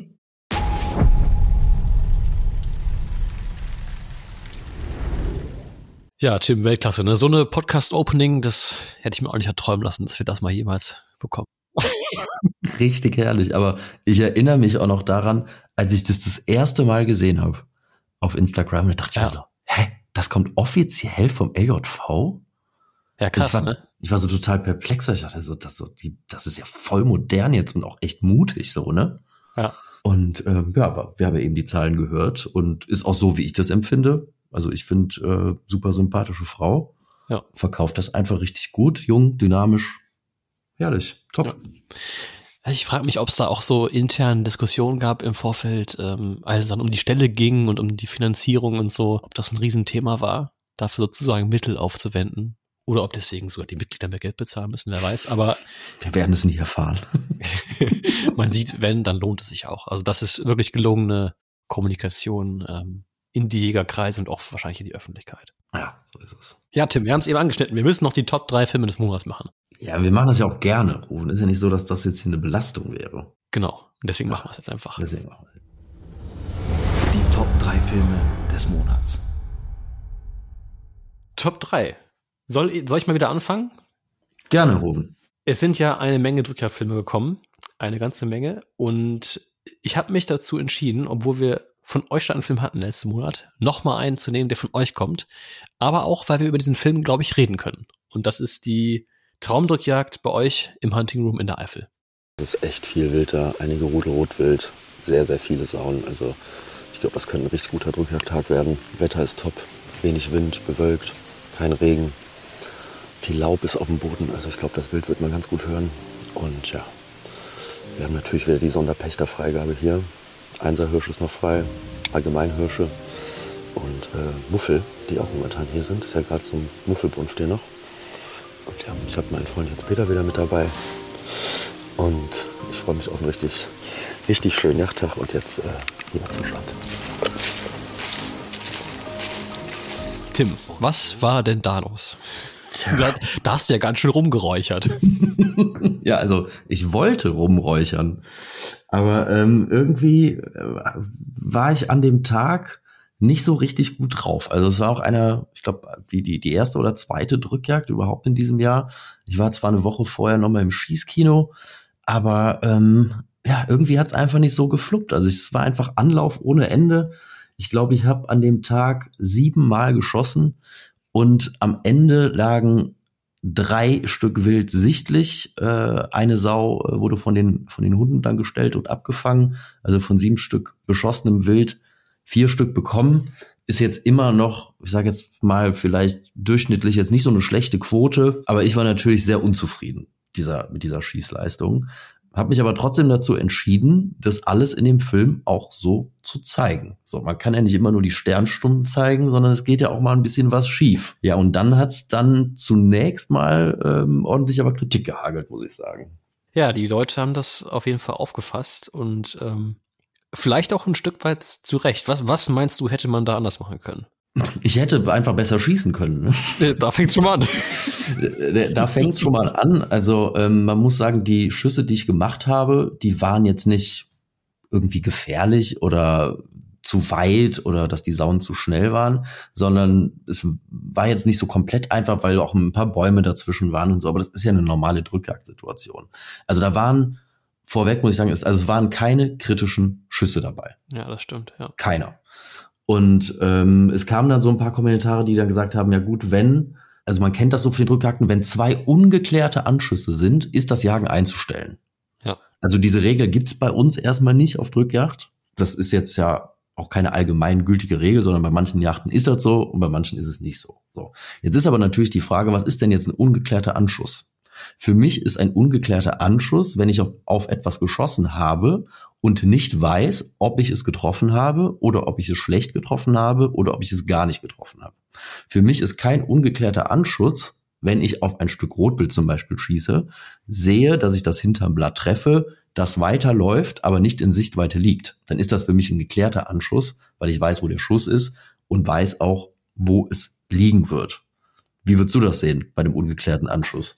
Ja, Tim, Weltklasse. Ne? So eine Podcast-Opening, das hätte ich mir auch nicht erträumen lassen, dass wir das mal jemals bekommen. Richtig herrlich, aber ich erinnere mich auch noch daran, als ich das das erste Mal gesehen habe auf Instagram, da dachte ich Ja. mir so, hä, das kommt offiziell vom L J V? Ja, Das krass, war, ne? Ich war so total perplex, weil ich dachte, so, das, so, die, das ist ja voll modern jetzt und auch echt mutig so, ne? Ja. Und ähm, ja, aber wir haben ja eben die Zahlen gehört und ist auch so, wie ich das empfinde. Also ich finde, äh, super sympathische Frau. Ja. Verkauft das einfach richtig gut, jung, dynamisch. Herrlich, top. Ja. Ich frage mich, ob es da auch so intern Diskussionen gab im Vorfeld, ähm, als es dann um die Stelle ging und um die Finanzierung und so, ob das ein Riesenthema war, dafür sozusagen Mittel aufzuwenden. Oder ob deswegen sogar die Mitglieder mehr Geld bezahlen müssen, wer weiß. Aber Wir werden es nie erfahren. man sieht, wenn, dann lohnt es sich auch. Also das ist wirklich gelungene Kommunikation ähm, in die Jägerkreise und auch wahrscheinlich in die Öffentlichkeit. Ja, so ist es. Ja, Tim, wir haben es eben angeschnitten. Wir müssen noch die Top drei Filme des Monats machen. Ja, wir machen das ja auch gerne, Rufen. Ist ja nicht so, dass das jetzt hier eine Belastung wäre. Genau. Und deswegen machen wir es jetzt einfach. Deswegen machen wir. Die Top drei Filme des Monats. Top drei. Soll, soll ich mal wieder anfangen? Gerne, Rufen. Es sind ja eine Menge Drückjagdfilme gekommen. Eine ganze Menge. Und ich habe mich dazu entschieden, obwohl wir von euch schon einen Film hatten letzten Monat, nochmal einen zu nehmen, der von euch kommt. Aber auch, weil wir über diesen Film, glaube ich, reden können. Und das ist die Traumdrückjagd bei euch im Hunting Room in der Eifel. Es ist echt viel Wild da, einige Rudel Rotwild, sehr, sehr viele Sauen. Also ich glaube, das könnte ein richtig guter Drückjagdtag werden. Wetter ist top, wenig Wind, bewölkt, kein Regen. Viel Laub ist auf dem Boden, also ich glaube, das Wild wird man ganz gut hören. Und ja, wir haben natürlich wieder die Sonderpächterfreigabe hier. Einserhirsch ist noch frei, Allgemeinhirsche und äh, Muffel, die auch momentan hier sind. Ist ja gerade so ein Muffelbund hier noch. Und ja, ich habe meinen Freund jetzt Peter wieder mit dabei. Und ich freue mich auf einen richtig, richtig schönen Jagdtag. Und jetzt äh, gehen wir zum Stand. Tim, was war denn da los? Ja. Da hast du ja ganz schön rumgeräuchert. Ja, also ich wollte rumräuchern, aber ähm, irgendwie äh, war ich an dem Tag nicht so richtig gut drauf. Also es war auch einer, ich glaube, die, die, die erste oder zweite Drückjagd überhaupt in diesem Jahr. Ich war zwar eine Woche vorher nochmal im Schießkino, aber ähm, ja, irgendwie hat es einfach nicht so gefluppt. Also es war einfach Anlauf ohne Ende. Ich glaube, ich habe an dem Tag siebenmal geschossen und am Ende lagen drei Stück Wild sichtlich. Äh, eine Sau äh, wurde von den von den Hunden dann gestellt und abgefangen. Also von sieben Stück beschossenem Wild vier Stück bekommen. Ist jetzt immer noch, ich sage jetzt mal vielleicht durchschnittlich jetzt nicht so eine schlechte Quote, aber ich war natürlich sehr unzufrieden dieser mit dieser Schießleistung. Habe mich aber trotzdem dazu entschieden, das alles in dem Film auch so zu zeigen. So, man kann ja nicht immer nur die Sternstunden zeigen, sondern es geht ja auch mal ein bisschen was schief. Ja, und dann hat's dann zunächst mal ähm, ordentlich aber Kritik gehagelt, muss ich sagen. Ja, die Leute haben das auf jeden Fall aufgefasst und ähm, vielleicht auch ein Stück weit zu Recht. Was, was meinst du, hätte man da anders machen können? Ich hätte einfach besser schießen können. Ne? Da fängt's schon mal an. Da fängt's schon mal an. Also ähm, man muss sagen, die Schüsse, die ich gemacht habe, die waren jetzt nicht irgendwie gefährlich oder zu weit oder dass die Sauen zu schnell waren, sondern es war jetzt nicht so komplett einfach, weil auch ein paar Bäume dazwischen waren und so. Aber das ist ja eine normale Drückjagdsituation. Also da waren, vorweg muss ich sagen, es, also es waren keine kritischen Schüsse dabei. Ja, das stimmt, ja. Keiner. Und ähm, es kamen dann so ein paar Kommentare, die dann gesagt haben, ja gut, wenn, also man kennt das so für den Drückjagden, wenn zwei ungeklärte Anschüsse sind, ist das Jagen einzustellen. Ja. Also diese Regel gibt's bei uns erstmal nicht auf Drückjagd. Das ist jetzt ja auch keine allgemeingültige Regel, sondern bei manchen Yachten ist das so und bei manchen ist es nicht so. So. Jetzt ist aber natürlich die Frage, was ist denn jetzt ein ungeklärter Anschuss? Für mich ist ein ungeklärter Anschuss, wenn ich auf, auf etwas geschossen habe und nicht weiß, ob ich es getroffen habe oder ob ich es schlecht getroffen habe oder ob ich es gar nicht getroffen habe. Für mich ist kein ungeklärter Anschuss, wenn ich auf ein Stück Rotwild zum Beispiel schieße, sehe, dass ich das hinterm Blatt treffe, das weiterläuft, aber nicht in Sichtweite liegt. Dann ist das für mich ein geklärter Anschuss, weil ich weiß, wo der Schuss ist und weiß auch, wo es liegen wird. Wie würdest du das sehen bei dem ungeklärten Anschuss?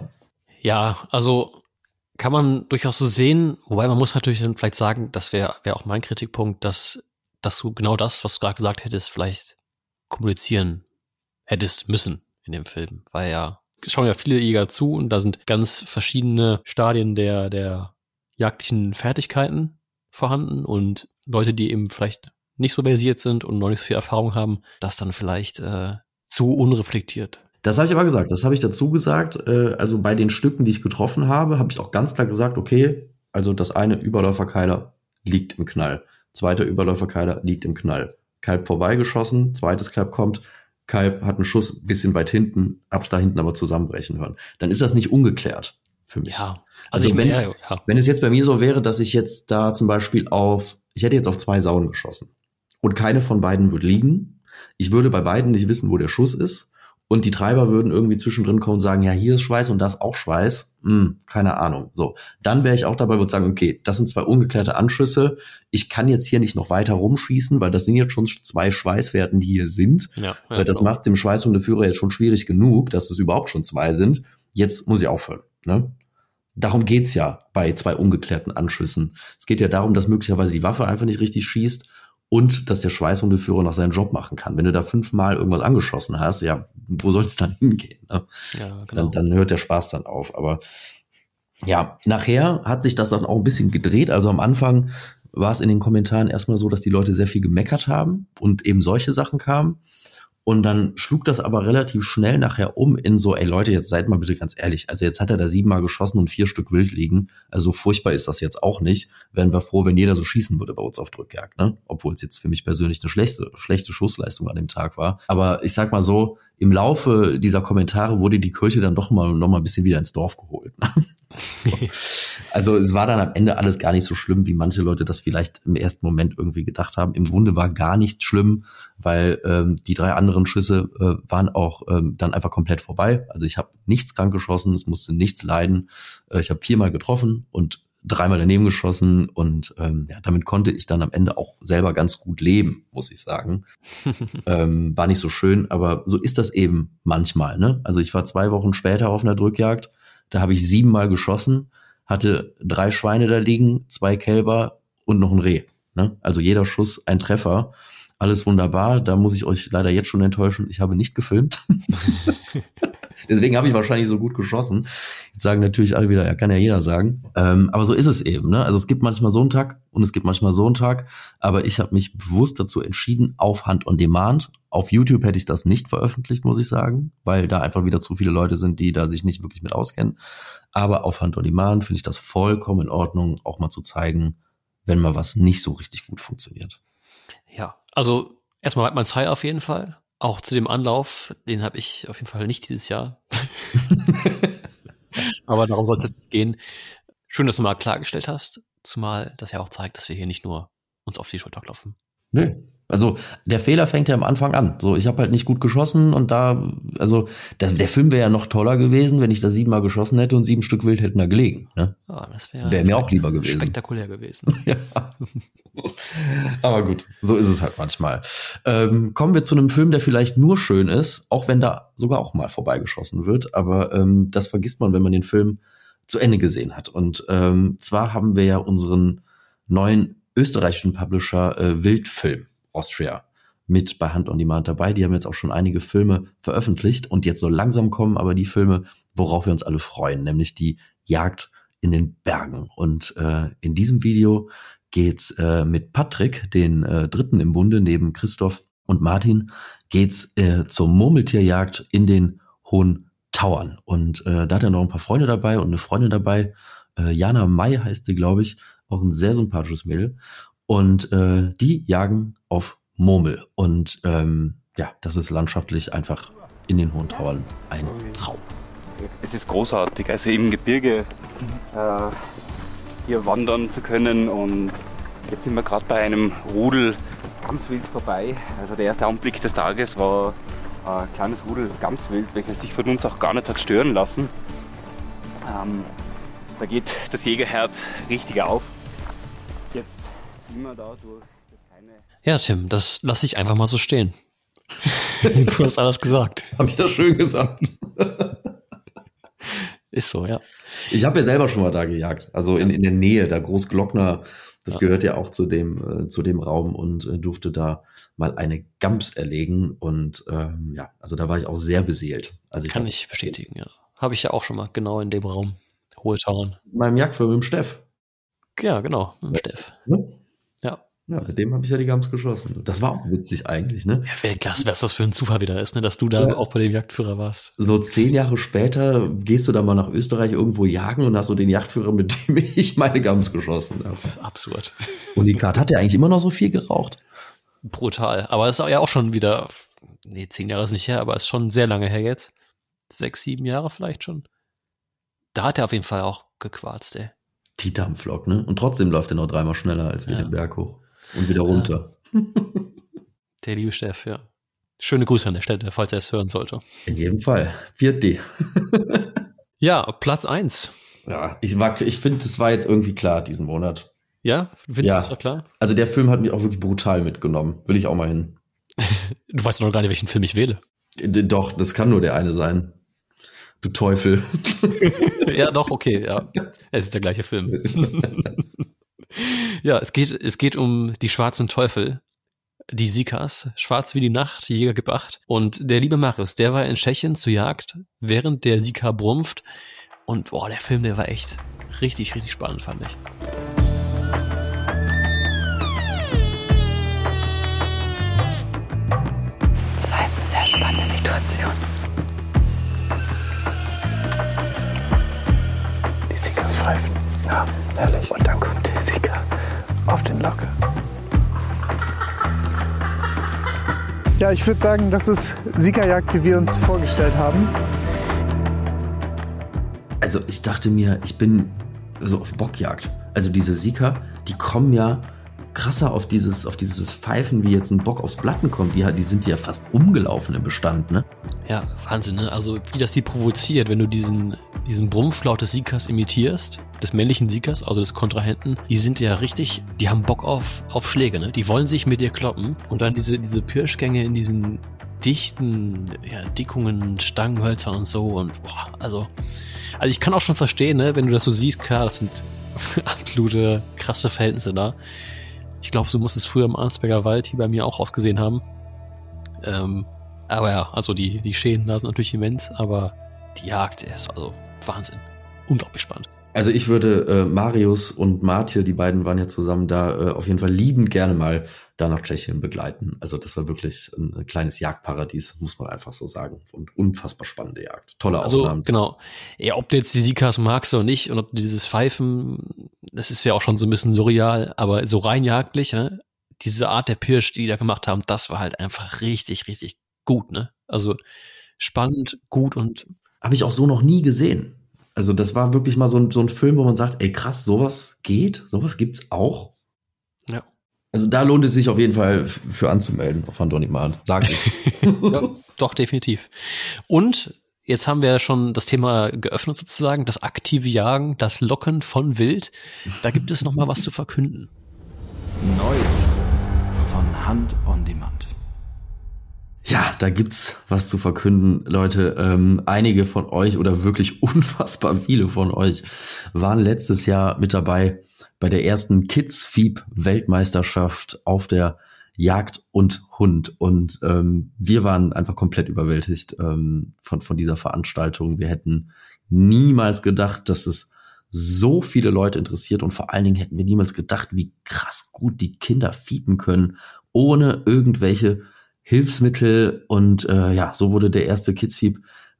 Ja, also kann man durchaus so sehen, wobei man muss natürlich dann vielleicht sagen, das wäre wär auch mein Kritikpunkt, dass, dass du genau das, was du gerade gesagt hättest, vielleicht kommunizieren hättest müssen in dem Film, weil ja, schauen ja viele Jäger zu und da sind ganz verschiedene Stadien der, der jagdlichen Fertigkeiten vorhanden und Leute, die eben vielleicht nicht so versiert sind und noch nicht so viel Erfahrung haben, das dann vielleicht äh, zu unreflektiert. Das habe ich aber gesagt, das habe ich dazu gesagt. Äh, also bei den Stücken, die ich getroffen habe, habe ich auch ganz klar gesagt, okay, also das eine Überläuferkeiler liegt im Knall, zweiter Überläuferkeiler liegt im Knall. Kalb vorbeigeschossen, zweites Kalb kommt, Kalb hat einen Schuss ein bisschen weit hinten, hab's da hinten aber zusammenbrechen hören. Dann ist das nicht ungeklärt für mich. Ja, also, also ich wenn, meine, es, ja, ja. wenn es jetzt bei mir so wäre, dass ich jetzt da zum Beispiel auf, ich hätte jetzt auf zwei Sauen geschossen und keine von beiden würde liegen. Ich würde bei beiden nicht wissen, wo der Schuss ist. Und die Treiber würden irgendwie zwischendrin kommen und sagen, ja, hier ist Schweiß und das auch Schweiß. Hm, keine Ahnung. So, dann wäre ich auch dabei, würde sagen, okay, das sind zwei ungeklärte Anschüsse. Ich kann jetzt hier nicht noch weiter rumschießen, weil das sind jetzt schon zwei Schweißwerten, die hier sind. Ja, ja, weil das genau. macht dem Schweißhundeführer jetzt schon schwierig genug, dass es überhaupt schon zwei sind. Jetzt muss ich aufhören. Ne? Darum geht's ja bei zwei ungeklärten Anschüssen. Es geht ja darum, dass möglicherweise die Waffe einfach nicht richtig schießt und dass der Schweißhundeführer noch seinen Job machen kann. Wenn du da fünfmal irgendwas angeschossen hast, ja, wo soll es dann hingehen? Ne? Ja, genau. dann, dann hört der Spaß dann auf. Aber ja, nachher hat sich das dann auch ein bisschen gedreht. Also am Anfang war es in den Kommentaren erstmal so, dass die Leute sehr viel gemeckert haben und eben solche Sachen kamen. Und dann schlug das aber relativ schnell nachher um in so, ey Leute, jetzt seid mal bitte ganz ehrlich. Also jetzt hat er da siebenmal geschossen und vier Stück wild liegen. Also furchtbar ist das jetzt auch nicht. Wären wir froh, wenn jeder so schießen würde bei uns auf Drückjagd, ne? Obwohl es jetzt für mich persönlich eine schlechte, schlechte Schussleistung an dem Tag war. Aber ich sag mal so, im Laufe dieser Kommentare wurde die Kirche dann doch mal noch mal ein bisschen wieder ins Dorf geholt. Ne? Also es war dann am Ende alles gar nicht so schlimm, wie manche Leute das vielleicht im ersten Moment irgendwie gedacht haben. Im Grunde war gar nichts schlimm, weil ähm, die drei anderen Schüsse äh, waren auch ähm, dann einfach komplett vorbei. Also ich habe nichts krank geschossen, es musste nichts leiden. Äh, ich habe viermal getroffen und dreimal daneben geschossen und ähm, ja, damit konnte ich dann am Ende auch selber ganz gut leben, muss ich sagen. ähm, war nicht so schön, aber so ist das eben manchmal. Ne? Also ich war zwei Wochen später auf einer Drückjagd, da habe ich siebenmal geschossen, hatte drei Schweine da liegen, zwei Kälber und noch ein Reh. Ne? Also jeder Schuss ein Treffer. Alles wunderbar. Da muss ich euch leider jetzt schon enttäuschen. Ich habe nicht gefilmt. Deswegen habe ich wahrscheinlich so gut geschossen. Jetzt sagen natürlich alle wieder, ja, kann ja jeder sagen. Ähm, aber so ist es eben. Ne? Also es gibt manchmal so einen Tag und es gibt manchmal so einen Tag. Aber ich habe mich bewusst dazu entschieden, auf Hunt on Demand. Auf YouTube hätte ich das nicht veröffentlicht, muss ich sagen, weil da einfach wieder zu viele Leute sind, die da sich nicht wirklich mit auskennen. Aber auf Hunt on Demand finde ich das vollkommen in Ordnung, auch mal zu zeigen, wenn mal was nicht so richtig gut funktioniert. Ja, also erstmal halt mein Zeit auf jeden Fall. Auch zu dem Anlauf, den habe ich auf jeden Fall nicht dieses Jahr. Aber darum soll es nicht gehen. Schön, dass du mal klargestellt hast, zumal das ja auch zeigt, dass wir hier nicht nur uns auf die Schulter klopfen. Nö. Also der Fehler fängt ja am Anfang an. So, ich habe halt nicht gut geschossen und da, also der, der Film wäre ja noch toller gewesen, wenn ich da siebenmal geschossen hätte und sieben Stück Wild hätten da gelegen. Ne? Ja, das wäre wär mir auch lieber gewesen. Spektakulär gewesen. Ja. Aber gut, so ist es halt manchmal. Ähm, kommen wir zu einem Film, der vielleicht nur schön ist, auch wenn da sogar auch mal vorbeigeschossen wird. Aber ähm, das vergisst man, wenn man den Film zu Ende gesehen hat. Und ähm, zwar haben wir ja unseren neuen österreichischen Publisher äh, Wildfilm Austria mit bei Hunt on Demand dabei. Die haben jetzt auch schon einige Filme veröffentlicht und jetzt so langsam kommen aber die Filme, worauf wir uns alle freuen, nämlich die Jagd in den Bergen. Und äh, in diesem Video geht's äh, mit Patrick, den äh, Dritten im Bunde, neben Christoph und Martin, geht's äh, zur Murmeltierjagd in den Hohen Tauern. Und äh, da hat er noch ein paar Freunde dabei und eine Freundin dabei. Äh, Jana May heißt sie, glaube ich. Auch ein sehr sympathisches Mädel. Und äh, die jagen auf Murmel. Und ähm, ja, das ist landschaftlich einfach in den Hohen Tauern ein Traum. Es ist großartig, also im Gebirge äh, hier wandern zu können. Und jetzt sind wir gerade bei einem Rudel Gamswild vorbei. Also der erste Anblick des Tages war ein kleines Rudel Gamswild, welches sich von uns auch gar nicht hat stören lassen. Ähm, da geht das Jägerherz richtig auf. Jetzt sind wir da durch das keine... Ja, Tim, das lasse ich einfach mal so stehen. Du hast alles gesagt. Hab ich das schön gesagt? Ist so, ja. Ich habe ja selber schon mal da gejagt, also in, in der Nähe, da Großglockner, das ja. gehört ja auch zu dem äh, zu dem Raum und äh, durfte da mal eine Gams erlegen und ähm, ja, also da war ich auch sehr beseelt. Also ich Kann hab, ich bestätigen, ja. Habe ich ja auch schon mal, genau in dem Raum. Hohe Tauern. Mit meinem Jagdführer, mit dem Steff. Ja, genau, mit dem ja. Steff. Ne? Ja. Ja, mit dem habe ich ja die Gams geschossen. Das war auch witzig eigentlich, ne? Ja, wäre klasse, was das für ein Zufall wieder ist, ne, dass du da ja. auch bei dem Jagdführer warst. So zehn Jahre später gehst du da mal nach Österreich irgendwo jagen und hast so den Jagdführer, mit dem ich meine Gams geschossen habe. Absurd. Unikat, hat der eigentlich immer noch so viel geraucht? Brutal. Aber es ist ja auch schon wieder, nee, zehn Jahre ist nicht her, aber es ist schon sehr lange her jetzt. Sechs, sieben Jahre vielleicht schon. Da hat er auf jeden Fall auch gequarzt, ey. Die Dampflok, ne? Und trotzdem läuft er noch dreimal schneller als wir ja. den Berg hoch. Und wieder runter. Ja. Der liebe Steff, ja. Schöne Grüße an der Stelle, falls er es hören sollte. In jedem Fall. vier D. Ja, Platz eins. Ja, ich, war, ich finde, das war jetzt irgendwie klar diesen Monat. Ja, findest ja. du das doch klar? Also der Film hat mich auch wirklich brutal mitgenommen. Will ich auch mal hin. Du weißt noch gar nicht, welchen Film ich wähle. Doch, das kann nur der eine sein. Du Teufel. Ja, doch, okay, ja. Es ist der gleiche Film. Ja, es geht, es geht um die schwarzen Teufel, die Sikas, schwarz wie die Nacht, Jäger gibt Acht. Und der liebe Marius, der war in Tschechien zur Jagd, während der Sika brumpft. Und boah, der Film, der war echt richtig, richtig spannend, fand ich. Das war jetzt eine sehr spannende Situation. Die Sikas pfeifen. Ja, herrlich. Und dann kommt der Sika auf den Locke. Ja, ich würde sagen, das ist Sika-Jagd, wie wir uns vorgestellt haben. Also ich dachte mir, ich bin so auf Bockjagd. Also diese Sika, die kommen ja krasser auf dieses, auf dieses Pfeifen, wie jetzt ein Bock aufs Blatten kommt. Die, die sind ja fast umgelaufen im Bestand, ne? Ja, Wahnsinn, ne? Also wie das die provoziert, wenn du diesen, diesen Brumpflaut des Sikas imitierst, des männlichen Sikas, also des Kontrahenten, die sind ja richtig, die haben Bock auf, auf Schläge, ne? Die wollen sich mit dir kloppen und dann diese, diese Pirschgänge in diesen dichten, ja, Dickungen, Stangenhölzer und so und boah, also, also ich kann auch schon verstehen, ne, wenn du das so siehst, klar, das sind absolute krasse Verhältnisse da. Ich glaube, so muss es früher im Arnsberger Wald hier bei mir auch ausgesehen haben. Ähm, aber ja, also die, die Schäden da sind natürlich immens, aber die Jagd ist also Wahnsinn. Unglaublich spannend. Also ich würde äh, Marius und Martje, die beiden waren ja zusammen da, äh, auf jeden Fall liebend gerne mal da nach Tschechien begleiten. Also das war wirklich ein kleines Jagdparadies, muss man einfach so sagen. Und unfassbar spannende Jagd. Tolle also, Aufnahmen. Genau. Ja, ob du jetzt die Sikas magst oder nicht und ob du dieses Pfeifen, das ist ja auch schon so ein bisschen surreal, aber so rein jagdlich, ne? Diese Art der Pirsch, die die da gemacht haben, das war halt einfach richtig, richtig gut, ne? Also spannend, gut und habe ich auch so noch nie gesehen. Also das war wirklich mal so ein, so ein Film, wo man sagt, ey krass, sowas geht, sowas gibt's auch. Ja. Also da lohnt es sich auf jeden Fall f- für anzumelden auf Van Donimart, sag ich. Ja, doch, definitiv. Und jetzt haben wir ja schon das Thema geöffnet sozusagen, das aktive Jagen, das Locken von Wild. Da gibt es noch mal was zu verkünden. Neues von Hand on Demand. Ja, da gibt's was zu verkünden, Leute. Ähm, einige von euch oder wirklich unfassbar viele von euch waren letztes Jahr mit dabei bei der ersten Kids-Fieb-Weltmeisterschaft auf der Jagd und Hund. Und ähm, wir waren einfach komplett überwältigt ähm, von, von dieser Veranstaltung. Wir hätten niemals gedacht, dass es so viele Leute interessiert und vor allen Dingen hätten wir niemals gedacht, wie krass gut die Kinder fiepen können, ohne irgendwelche Hilfsmittel. Und äh, ja, so wurde der erste Kids-Fieb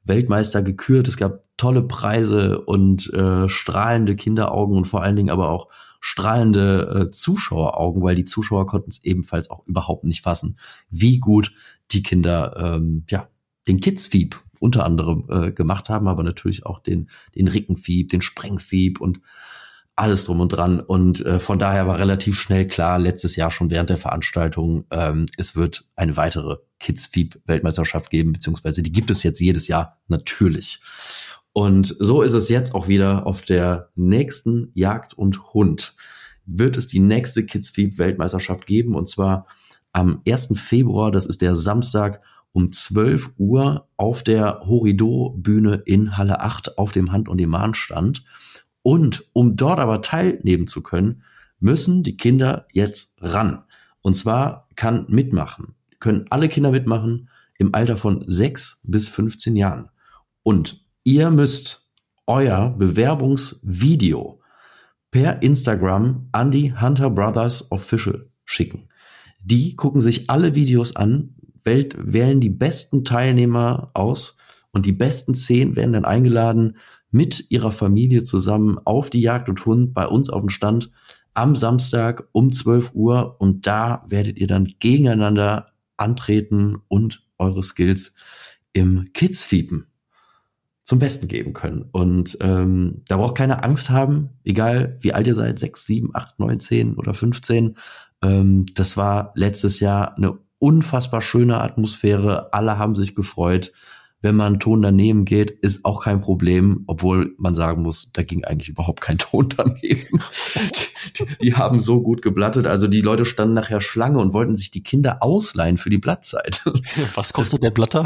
Weltmeister gekürt. Es gab tolle Preise und äh, strahlende Kinderaugen und vor allen Dingen aber auch strahlende äh, Zuschaueraugen, weil die Zuschauer konnten es ebenfalls auch überhaupt nicht fassen, wie gut die Kinder ähm, ja den Kids-Fieb unter anderem äh, gemacht haben, aber natürlich auch den den Rickenfieb, den Sprengfieb und alles drum und dran. Und äh, von daher war relativ schnell klar, letztes Jahr schon während der Veranstaltung, ähm, es wird eine weitere Kids-Fieb-Weltmeisterschaft geben, beziehungsweise die gibt es jetzt jedes Jahr natürlich. Und so ist es jetzt auch wieder auf der nächsten Jagd und Hund. Wird es die nächste Kids-Fieb-Weltmeisterschaft geben, und zwar am ersten Februar, das ist der Samstag, um zwölf Uhr auf der Horido-Bühne in Halle acht auf dem Hand-on-Demand-Stand. Und um dort aber teilnehmen zu können, müssen die Kinder jetzt ran. Und zwar kann mitmachen, können alle Kinder mitmachen im Alter von sechs bis fünfzehn Jahren. Und ihr müsst euer Bewerbungsvideo per Instagram an die Hunter Brothers Official schicken. Die gucken sich alle Videos an, wählen die besten Teilnehmer aus und die besten zehn werden dann eingeladen, mit ihrer Familie zusammen auf die Jagd und Hund bei uns auf dem Stand am Samstag um zwölf Uhr, und da werdet ihr dann gegeneinander antreten und eure Skills im Kids-Fiepen zum Besten geben können. Und ähm, da braucht keiner Angst haben, egal wie alt ihr seid, sechs, sieben, acht, neun, zehn oder fünfzehn. Ähm, das war letztes Jahr eine unfassbar schöne Atmosphäre. Alle haben sich gefreut. Wenn man einen Ton daneben geht, ist auch kein Problem, obwohl man sagen muss, da ging eigentlich überhaupt kein Ton daneben. Die, die haben so gut geblattet, also die Leute standen nachher Schlange und wollten sich die Kinder ausleihen für die Blattzeit. Was kostet das, der Blatter?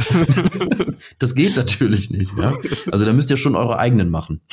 Das geht natürlich nicht, ja. Also da müsst ihr schon eure eigenen machen.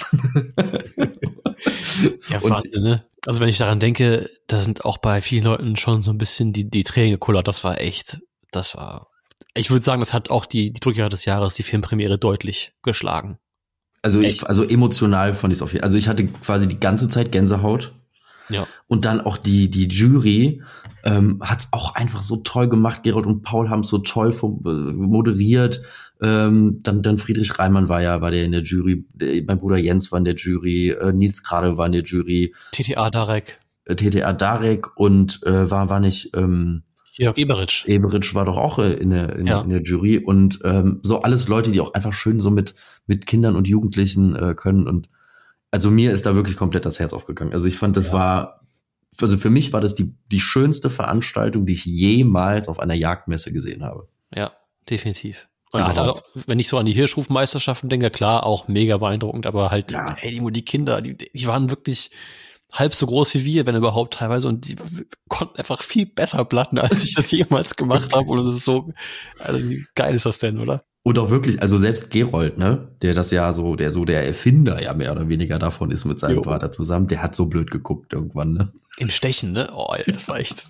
Ja, Wahnsinn, ne? Also wenn ich daran denke, da sind auch bei vielen Leuten schon so ein bisschen die, die Tränen gekullert. Das war echt, das war... Ich würde sagen, das hat auch die, die Drückjahre des Jahres, die Filmpremiere, deutlich geschlagen. Also ich, also emotional fand ich es auf jeden Fall. Also ich hatte quasi die ganze Zeit Gänsehaut. Ja. Und dann auch die, die Jury ähm, hat es auch einfach so toll gemacht. Gerold und Paul haben es so toll vom, äh, moderiert. Ähm, dann, dann Friedrich Reimann war ja, war der in der Jury. Mein Bruder Jens war in der Jury. Äh, Nils Kradel war in der Jury. T T A Darek. Äh, T T A Darek und äh, war, war nicht, ähm, Jörg Eberitsch. Eberitsch war doch auch in der, in, ja. in der Jury, und ähm, so alles Leute, die auch einfach schön so mit mit Kindern und Jugendlichen äh, können, und also mir ist da wirklich komplett das Herz aufgegangen. Also ich fand, das ja. war, also für mich war das die die schönste Veranstaltung, die ich jemals auf einer Jagdmesse gesehen habe. Ja, definitiv. Und ja, halt, wenn ich so an die Hirschrufmeisterschaften denke, klar, auch mega beeindruckend, aber halt, ja. hey, die Kinder, die, die waren wirklich halb so groß wie wir, wenn überhaupt teilweise, und die konnten einfach viel besser platten, als ich das jemals gemacht habe, und das ist so, also wie geil ist das denn, oder? Und auch wirklich, also selbst Gerold, ne, der das ja so, der so der Erfinder ja mehr oder weniger davon ist mit seinem jo. Vater zusammen, der hat so blöd geguckt irgendwann, ne? Im Stechen, ne? Oh, ey, das war echt.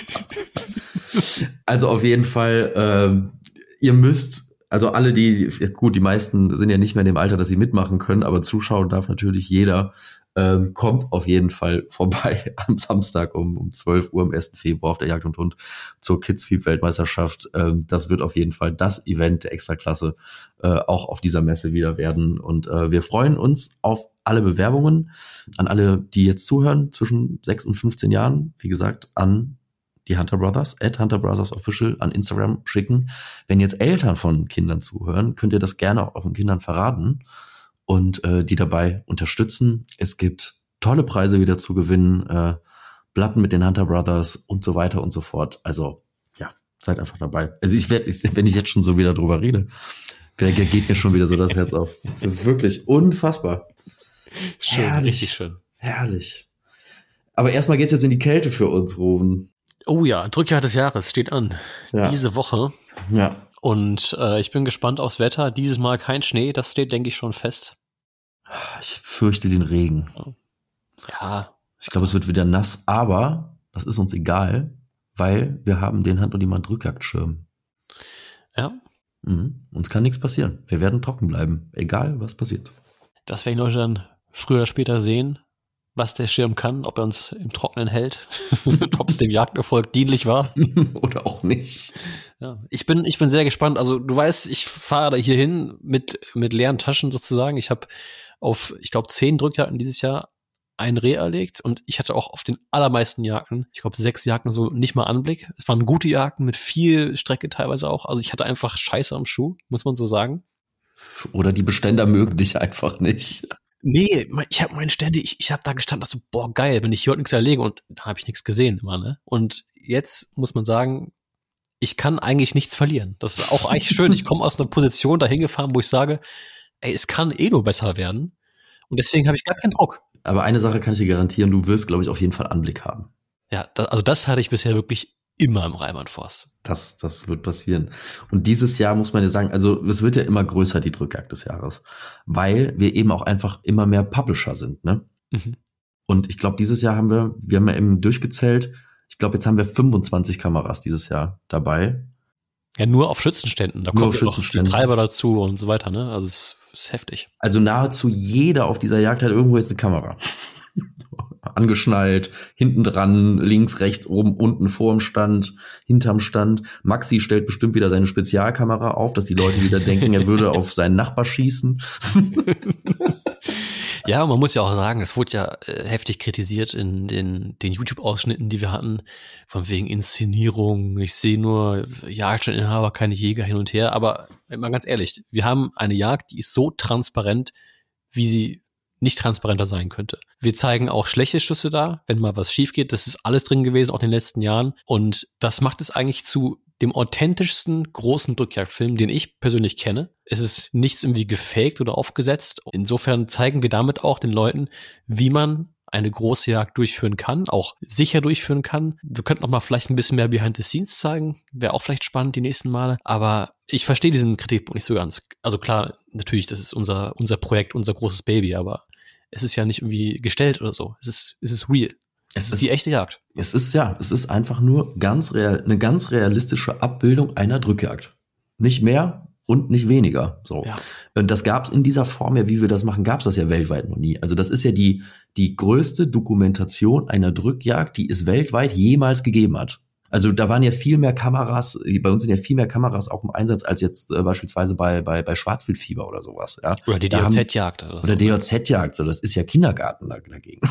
Also auf jeden Fall, ähm, ihr müsst, also alle die, gut, die meisten sind ja nicht mehr in dem Alter, dass sie mitmachen können, aber zuschauen darf natürlich jeder. Ähm, kommt auf jeden Fall vorbei am Samstag um, um zwölf Uhr am ersten Februar auf der Jagd und Hund zur Kids-Fieb-Weltmeisterschaft. Ähm, das wird auf jeden Fall das Event der Extraklasse äh, auch auf dieser Messe wieder werden. Und äh, wir freuen uns auf alle Bewerbungen, an alle, die jetzt zuhören, zwischen sechs und fünfzehn Jahren. Wie gesagt, an die Hunter Brothers, at Hunter Brothers Official an Instagram schicken. Wenn jetzt Eltern von Kindern zuhören, könnt ihr das gerne auch euren Kindern verraten und äh, die dabei unterstützen. Es gibt tolle Preise wieder zu gewinnen, äh, Platten mit den Hunter Brothers und so weiter und so fort. Also ja, seid einfach dabei. Also ich werde, wenn ich jetzt schon so wieder drüber rede, geht mir schon wieder so das Herz auf. Das ist wirklich unfassbar. Schön, herrlich, richtig schön. Herrlich. Aber erstmal geht's jetzt in die Kälte für uns, Ruven. Oh ja, Drückjahr des Jahres steht an. Ja. Diese Woche. Ja. Und äh, ich bin gespannt aufs Wetter. Dieses Mal kein Schnee, das steht, denke ich, schon fest. Ich fürchte den Regen. Ja. Ich glaube, es wird wieder nass, aber das ist uns egal, weil wir haben den Hand-und-Jemand-Rückjagdschirm. Ja. Mhm. Uns kann nichts passieren. Wir werden trocken bleiben, egal was passiert. Das werden die Leute dann früher oder später sehen. was der Schirm kann, ob er uns im Trockenen hält, ob es dem Jagderfolg dienlich war. Oder auch nicht. Ja, ich bin, ich bin sehr gespannt. Also du weißt, ich fahre da hier hin mit, mit leeren Taschen sozusagen. Ich habe auf, ich glaube, zehn Drückjagden dieses Jahr ein Reh erlegt und ich hatte auch auf den allermeisten Jagden, ich glaube sechs Jagden so, nicht mal Anblick. Es waren gute Jagden mit viel Strecke teilweise auch. Also ich hatte einfach Scheiße am Schuh, muss man so sagen. Oder die Beständer mögen dich einfach nicht. Nee, ich habe meine Stände, ich, ich habe da gestanden, dachte so, boah, geil, wenn ich hier heute nichts erlege und da habe ich nichts gesehen immer, ne? Und jetzt muss man sagen, ich kann eigentlich nichts verlieren. Das ist auch eigentlich schön. Ich komme aus einer Position dahin gefahren, wo ich sage, ey, es kann eh nur besser werden. Und deswegen habe ich gar keinen Druck. Aber eine Sache kann ich dir garantieren, du wirst, glaube ich, auf jeden Fall Anblick haben. Ja, das, also das hatte ich bisher wirklich immer im Reimann-Forst. Das, das wird passieren. Und dieses Jahr muss man ja sagen, also es wird ja immer größer, die Drückjagd des Jahres. Weil wir eben auch einfach immer mehr Publisher sind, ne? Mhm. Und ich glaube, dieses Jahr haben wir, wir haben ja eben durchgezählt, ich glaube, jetzt haben wir fünfundzwanzig Kameras dieses Jahr dabei. Ja, nur auf Schützenständen. Da nur kommt auf noch die Treiber dazu und so weiter, ne? Also es ist heftig. Also nahezu jeder auf dieser Jagd hat irgendwo jetzt eine Kamera. Angeschnallt, hinten dran, links, rechts, oben, unten, vorm Stand, hinterm Stand. Maxi stellt bestimmt wieder seine Spezialkamera auf, dass die Leute wieder denken, er würde auf seinen Nachbar schießen. Ja, man muss ja auch sagen, es wurde ja äh, heftig kritisiert in den, den YouTube-Ausschnitten, die wir hatten, von wegen Inszenierung. Ich sehe nur Jagdstandinhaber, keine Jäger hin und her. Aber mal ganz ehrlich, wir haben eine Jagd, die ist so transparent, wie sie nicht transparenter sein könnte. Wir zeigen auch Schlächeschüsse da, wenn mal was schief geht. Das ist alles drin gewesen, auch in den letzten Jahren. Und das macht es eigentlich zu dem authentischsten großen Drückjagdfilm, den ich persönlich kenne. Es ist nichts irgendwie gefaked oder aufgesetzt. Insofern zeigen wir damit auch den Leuten, wie man eine große Jagd durchführen kann, auch sicher durchführen kann. Wir könnten noch mal vielleicht ein bisschen mehr Behind the Scenes zeigen. Wäre auch vielleicht spannend die nächsten Male. Aber ich verstehe diesen Kritikpunkt nicht so ganz. Also klar, natürlich, das ist unser unser Projekt, unser großes Baby, aber es ist ja nicht irgendwie gestellt oder so. Es ist es ist real. Es, es ist die echte Jagd. Es ist ja, es ist einfach nur ganz real, eine ganz realistische Abbildung einer Drückjagd. Nicht mehr und nicht weniger. So. Ja. Und das gab's in dieser Form ja, wie wir das machen, gab's das ja weltweit noch nie. Also das ist ja die die größte Dokumentation einer Drückjagd, die es weltweit jemals gegeben hat. Also da waren ja viel mehr Kameras, bei uns sind ja viel mehr Kameras auch im Einsatz als jetzt äh, beispielsweise bei bei bei Schwarzwildfieber oder sowas. Ja. Oder die D J Z-Jagd. Oder, oder D J Z-Jagd, so das ist ja Kindergarten dagegen.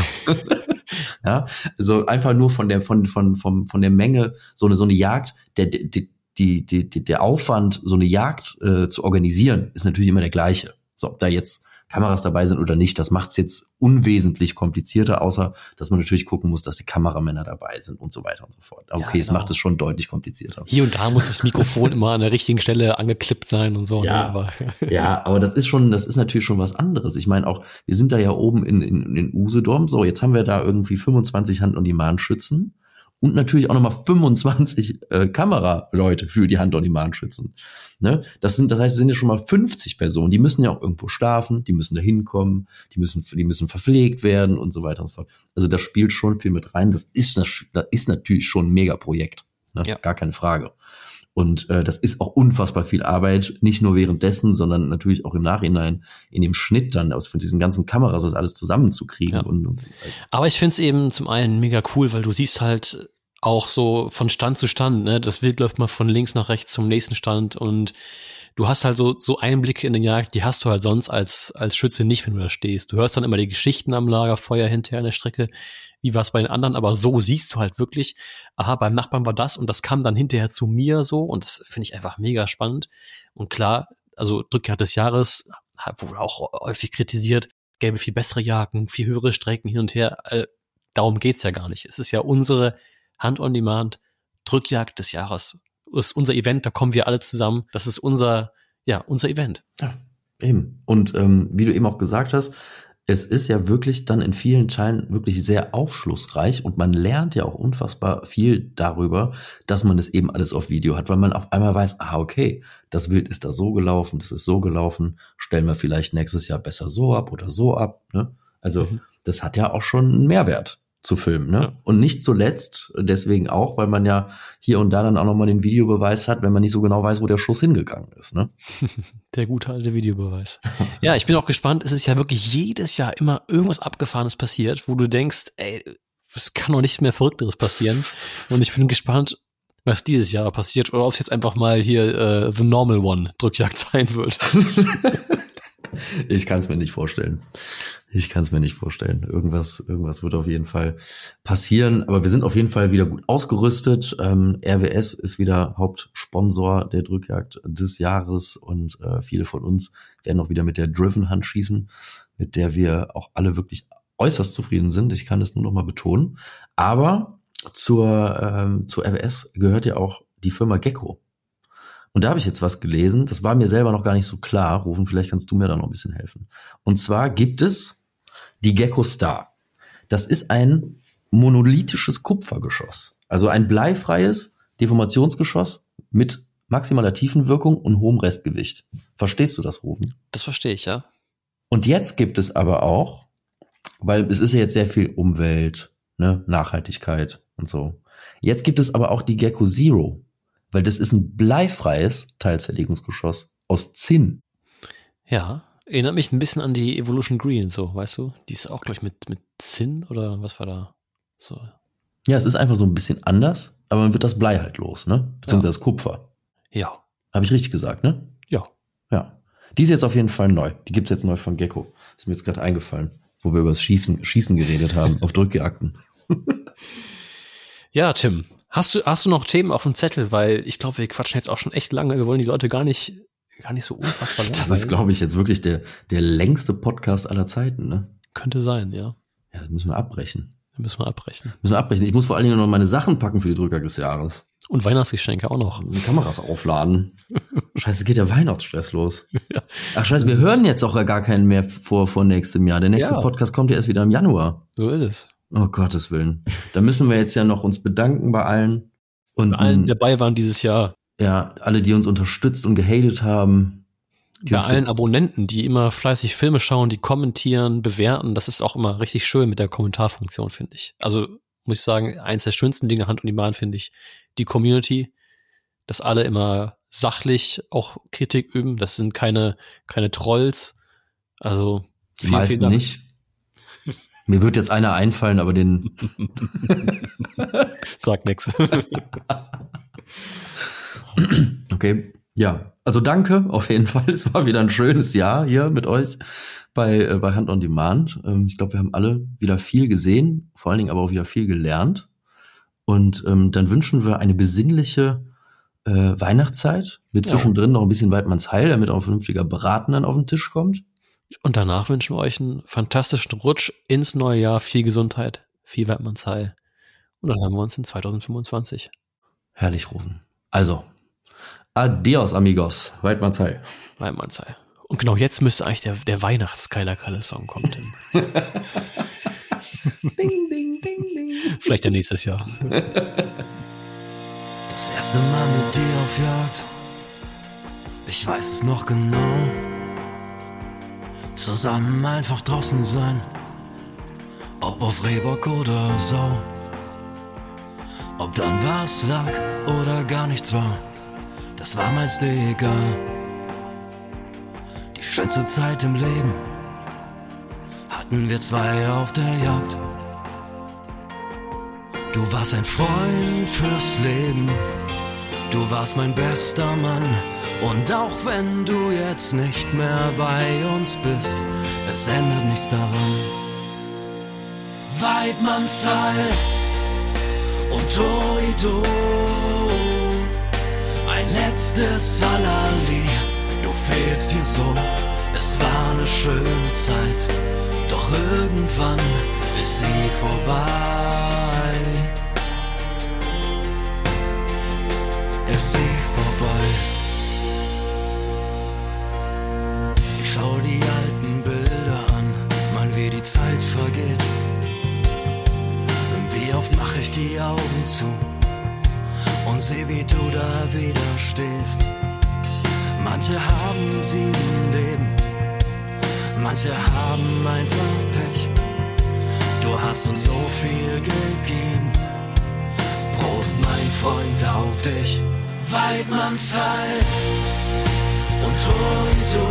Ja, also einfach nur von der von von von von der Menge so eine so eine Jagd, der die die die der Aufwand, so eine Jagd äh, zu organisieren, ist natürlich immer der gleiche. So, ob da jetzt Kameras dabei sind oder nicht, das macht es jetzt unwesentlich komplizierter, außer dass man natürlich gucken muss, dass die Kameramänner dabei sind und so weiter und so fort. Okay, ja, genau. Es macht es schon deutlich komplizierter. Hier und da muss das Mikrofon immer an der richtigen Stelle angeklippt sein und so. Ja, ne? aber, ja, aber das ist schon, das ist natürlich schon was anderes. Ich meine auch, wir sind da ja oben in, in, in Usedom, so jetzt haben wir da irgendwie fünfundzwanzig Hand-on-Demand-Schützen. Und natürlich auch nochmal fünfundzwanzig äh, Kameraleute für die Hand-on-Demand-Schützen. Ne? Das sind, das heißt, es sind ja schon mal fünfzig Personen. Die müssen ja auch irgendwo schlafen, die müssen da hinkommen, die müssen, die müssen verpflegt werden und so weiter und so fort. Also das spielt schon viel mit rein. Das ist, das ist natürlich schon ein Mega-Projekt. Ne? Ja. Gar keine Frage. Und äh, das ist auch unfassbar viel Arbeit, nicht nur währenddessen, sondern natürlich auch im Nachhinein in dem Schnitt dann aus von diesen ganzen Kameras das alles zusammenzukriegen. Ja. Und, und, aber ich finde es eben zum einen mega cool, weil du siehst halt auch so von Stand zu Stand, ne, das Wild läuft mal von links nach rechts zum nächsten Stand und du hast halt so so Einblicke in den Jagd, die hast du halt sonst als als Schütze nicht, wenn du da stehst. Du hörst dann immer die Geschichten am Lagerfeuer hinterher an der Strecke, wie war es bei den anderen, aber so siehst du halt wirklich, aha, beim Nachbarn war das und das kam dann hinterher zu mir so und das finde ich einfach mega spannend. Und klar, also Drückjagd des Jahres wurde auch häufig kritisiert, gäbe viel bessere Jagden, viel höhere Strecken hin und her. Äh, darum geht's ja gar nicht. Es ist ja unsere Hand-on-Demand Drückjagd des Jahres. Das ist unser Event, da kommen wir alle zusammen. Das ist unser, ja, unser Event. Ja, eben. Und ähm, wie du eben auch gesagt hast, es ist ja wirklich dann in vielen Teilen wirklich sehr aufschlussreich und man lernt ja auch unfassbar viel darüber, dass man es eben alles auf Video hat, weil man auf einmal weiß, ah, okay, das Wild ist da so gelaufen, das ist so gelaufen, stellen wir vielleicht nächstes Jahr besser so ab oder so ab. Ne? Also mhm. das hat ja auch schon einen Mehrwert zu filmen, ne? Ja. Und nicht zuletzt deswegen auch, weil man ja hier und da dann auch nochmal den Videobeweis hat, wenn man nicht so genau weiß, wo der Schuss hingegangen ist, ne? Der gute alte Videobeweis. Ja, ich bin auch gespannt. Es ist ja wirklich jedes Jahr immer irgendwas Abgefahrenes passiert, wo du denkst, ey, es kann doch nichts mehr Verrückteres passieren. Und ich bin gespannt, was dieses Jahr passiert oder ob es jetzt einfach mal hier äh, The Normal One Drückjagd sein wird. Ich kann es mir nicht vorstellen. Ich kann es mir nicht vorstellen. Irgendwas, irgendwas wird auf jeden Fall passieren. Aber wir sind auf jeden Fall wieder gut ausgerüstet. Ähm, R W S ist wieder Hauptsponsor der Drückjagd des Jahres und äh, viele von uns werden auch wieder mit der Driven Hand schießen, mit der wir auch alle wirklich äußerst zufrieden sind. Ich kann das nur noch mal betonen. Aber zur ähm, zur R W S gehört ja auch die Firma Gecko. Und da habe ich jetzt was gelesen, das war mir selber noch gar nicht so klar. Rufen, vielleicht kannst du mir da noch ein bisschen helfen. Und zwar gibt es die Gecko Star. Das ist ein monolithisches Kupfergeschoss. Also ein bleifreies Deformationsgeschoss mit maximaler Tiefenwirkung und hohem Restgewicht. Verstehst du das, Rufen? Das verstehe ich, ja. Und jetzt gibt es aber auch, weil es ist ja jetzt sehr viel Umwelt, ne, Nachhaltigkeit und so. Jetzt gibt es aber auch die Gecko Zero. Weil das ist ein bleifreies Teilzerlegungsgeschoss aus Zinn. Ja, erinnert mich ein bisschen an die Evolution Green, so, weißt du? Die ist auch, glaube ich, mit, mit Zinn oder was war da? So. Ja, es ist einfach so ein bisschen anders, aber man wird das Blei halt los, ne? Beziehungsweise das Kupfer. Ja. Habe ich richtig gesagt, ne? Ja. Ja. Die ist jetzt auf jeden Fall neu. Die gibt's jetzt neu von Gecko. Ist mir jetzt gerade eingefallen, wo wir über das Schießen, Schießen geredet haben, auf Drückjagden. Ja, Tim. Hast du, hast du noch Themen auf dem Zettel? Weil ich glaube, wir quatschen jetzt auch schon echt lange. Wir wollen die Leute gar nicht, gar nicht so unfassbar lang. Das ist, glaube ich, jetzt wirklich der, der längste Podcast aller Zeiten, ne? Könnte sein, ja. Ja, das müssen wir abbrechen. Das müssen wir abbrechen. Müssen wir abbrechen. Ich muss vor allen Dingen noch meine Sachen packen für die Drückjagd des Jahres. Und Weihnachtsgeschenke auch noch. Die Kameras aufladen. Scheiße, geht der Weihnachtsstress los. Ja. Ach scheiße, wir hören jetzt auch gar keinen mehr vor, vor nächstem Jahr. Der nächste ja. Podcast kommt ja erst wieder im Januar. So ist es. Oh Gottes Willen. Da müssen wir jetzt ja noch uns bedanken bei allen. Und bei allen, die dabei waren dieses Jahr. Ja, alle, die uns unterstützt und gehatet haben. Bei allen Abonnenten, die immer fleißig Filme schauen, die kommentieren, bewerten. Das ist auch immer richtig schön mit der Kommentarfunktion, finde ich. Also muss ich sagen, eins der schönsten Dinge Hand und die Bahn finde ich die Community, dass alle immer sachlich auch Kritik üben. Das sind keine keine Trolls. Also die meisten nicht. Mir wird jetzt einer einfallen, aber den sag nix. Okay, ja. Also danke, auf jeden Fall. Es war wieder ein schönes Jahr hier mit euch bei äh, bei Hand on Demand. Ähm, ich glaube, wir haben alle wieder viel gesehen, vor allen Dingen aber auch wieder viel gelernt. Und ähm, dann wünschen wir eine besinnliche äh, Weihnachtszeit mit zwischendrin ja. noch ein bisschen Weidmanns Heil, damit auch ein vernünftiger Braten dann auf den Tisch kommt. Und danach wünschen wir euch einen fantastischen Rutsch ins neue Jahr, viel Gesundheit, viel Weidmanns Heil. Und dann hören wir uns in zwanzig fünfundzwanzig. Herrlich rufen. Also, adios, amigos. Weidmanns Heil. Weidmanns Heil. Und genau jetzt müsste eigentlich der, der Weihnachts-Keiler-Kalle-Song kommen. ding, ding, ding, ding. Vielleicht ja nächstes Jahr. Das erste Mal mit dir auf Jagd. Ich weiß es noch genau. Zusammen einfach draußen sein. Ob auf Rehbock oder Sau. Ob dann was lag oder gar nichts war. Das war meist egal. Die schönste Zeit im Leben hatten wir zwei auf der Jagd. Du warst ein Freund fürs Leben. Du warst mein bester Mann. Und auch wenn du jetzt nicht mehr bei uns bist, es ändert nichts daran. Weidmanns Heil und Torido. Ein letztes Salali, du fehlst hier so. Es war eine schöne Zeit, doch irgendwann ist sie vorbei. Ist sie vorbei. Ich schau die alten Bilder an, mal wie die Zeit vergeht. Wie oft mach ich die Augen zu und seh, wie du da wieder stehst. Manche haben sie ein Leben, manche haben einfach Pech. du hast uns so viel gegeben. Prost, mein Freund, auf dich. Weidmannsheil und Torido.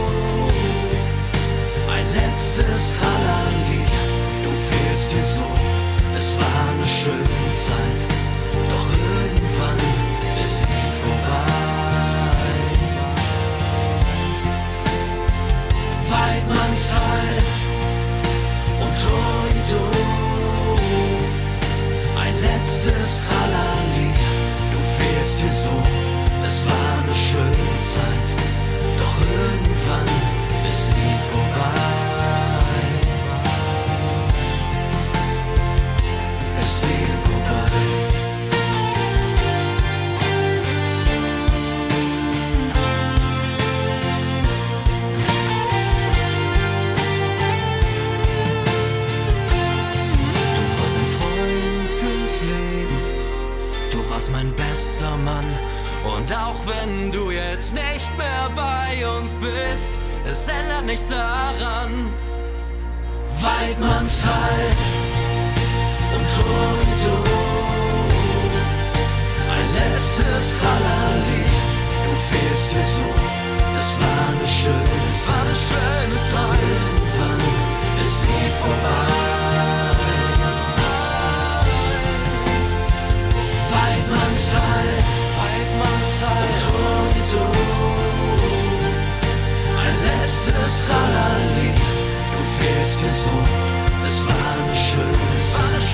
Ein letztes Halali, du fehlst dir so. Es war eine schöne Zeit, doch irgendwann ist sie vorbei. Weidmannsheil und Torido. Ein letztes Halali, du fehlst dir so. Es war eine schöne Zeit, doch irgendwann ist sie vorbei. Ist sie vorbei. Du warst ein Freund fürs Leben, du warst mein bester Mann. Und auch wenn du jetzt nicht mehr bei uns bist, es ändert nichts daran. Weidmannsheil und Torido. Ein letztes Halali, du fehlst dir so. Es war eine schöne Zeit, war eine schöne Zeit. Irgendwann ist sie vorbei. Weidmannsheil, Weidmannsheil und Torido. Ein letztes Halali, du fehlst dir so. Es war eine schöne Zeit,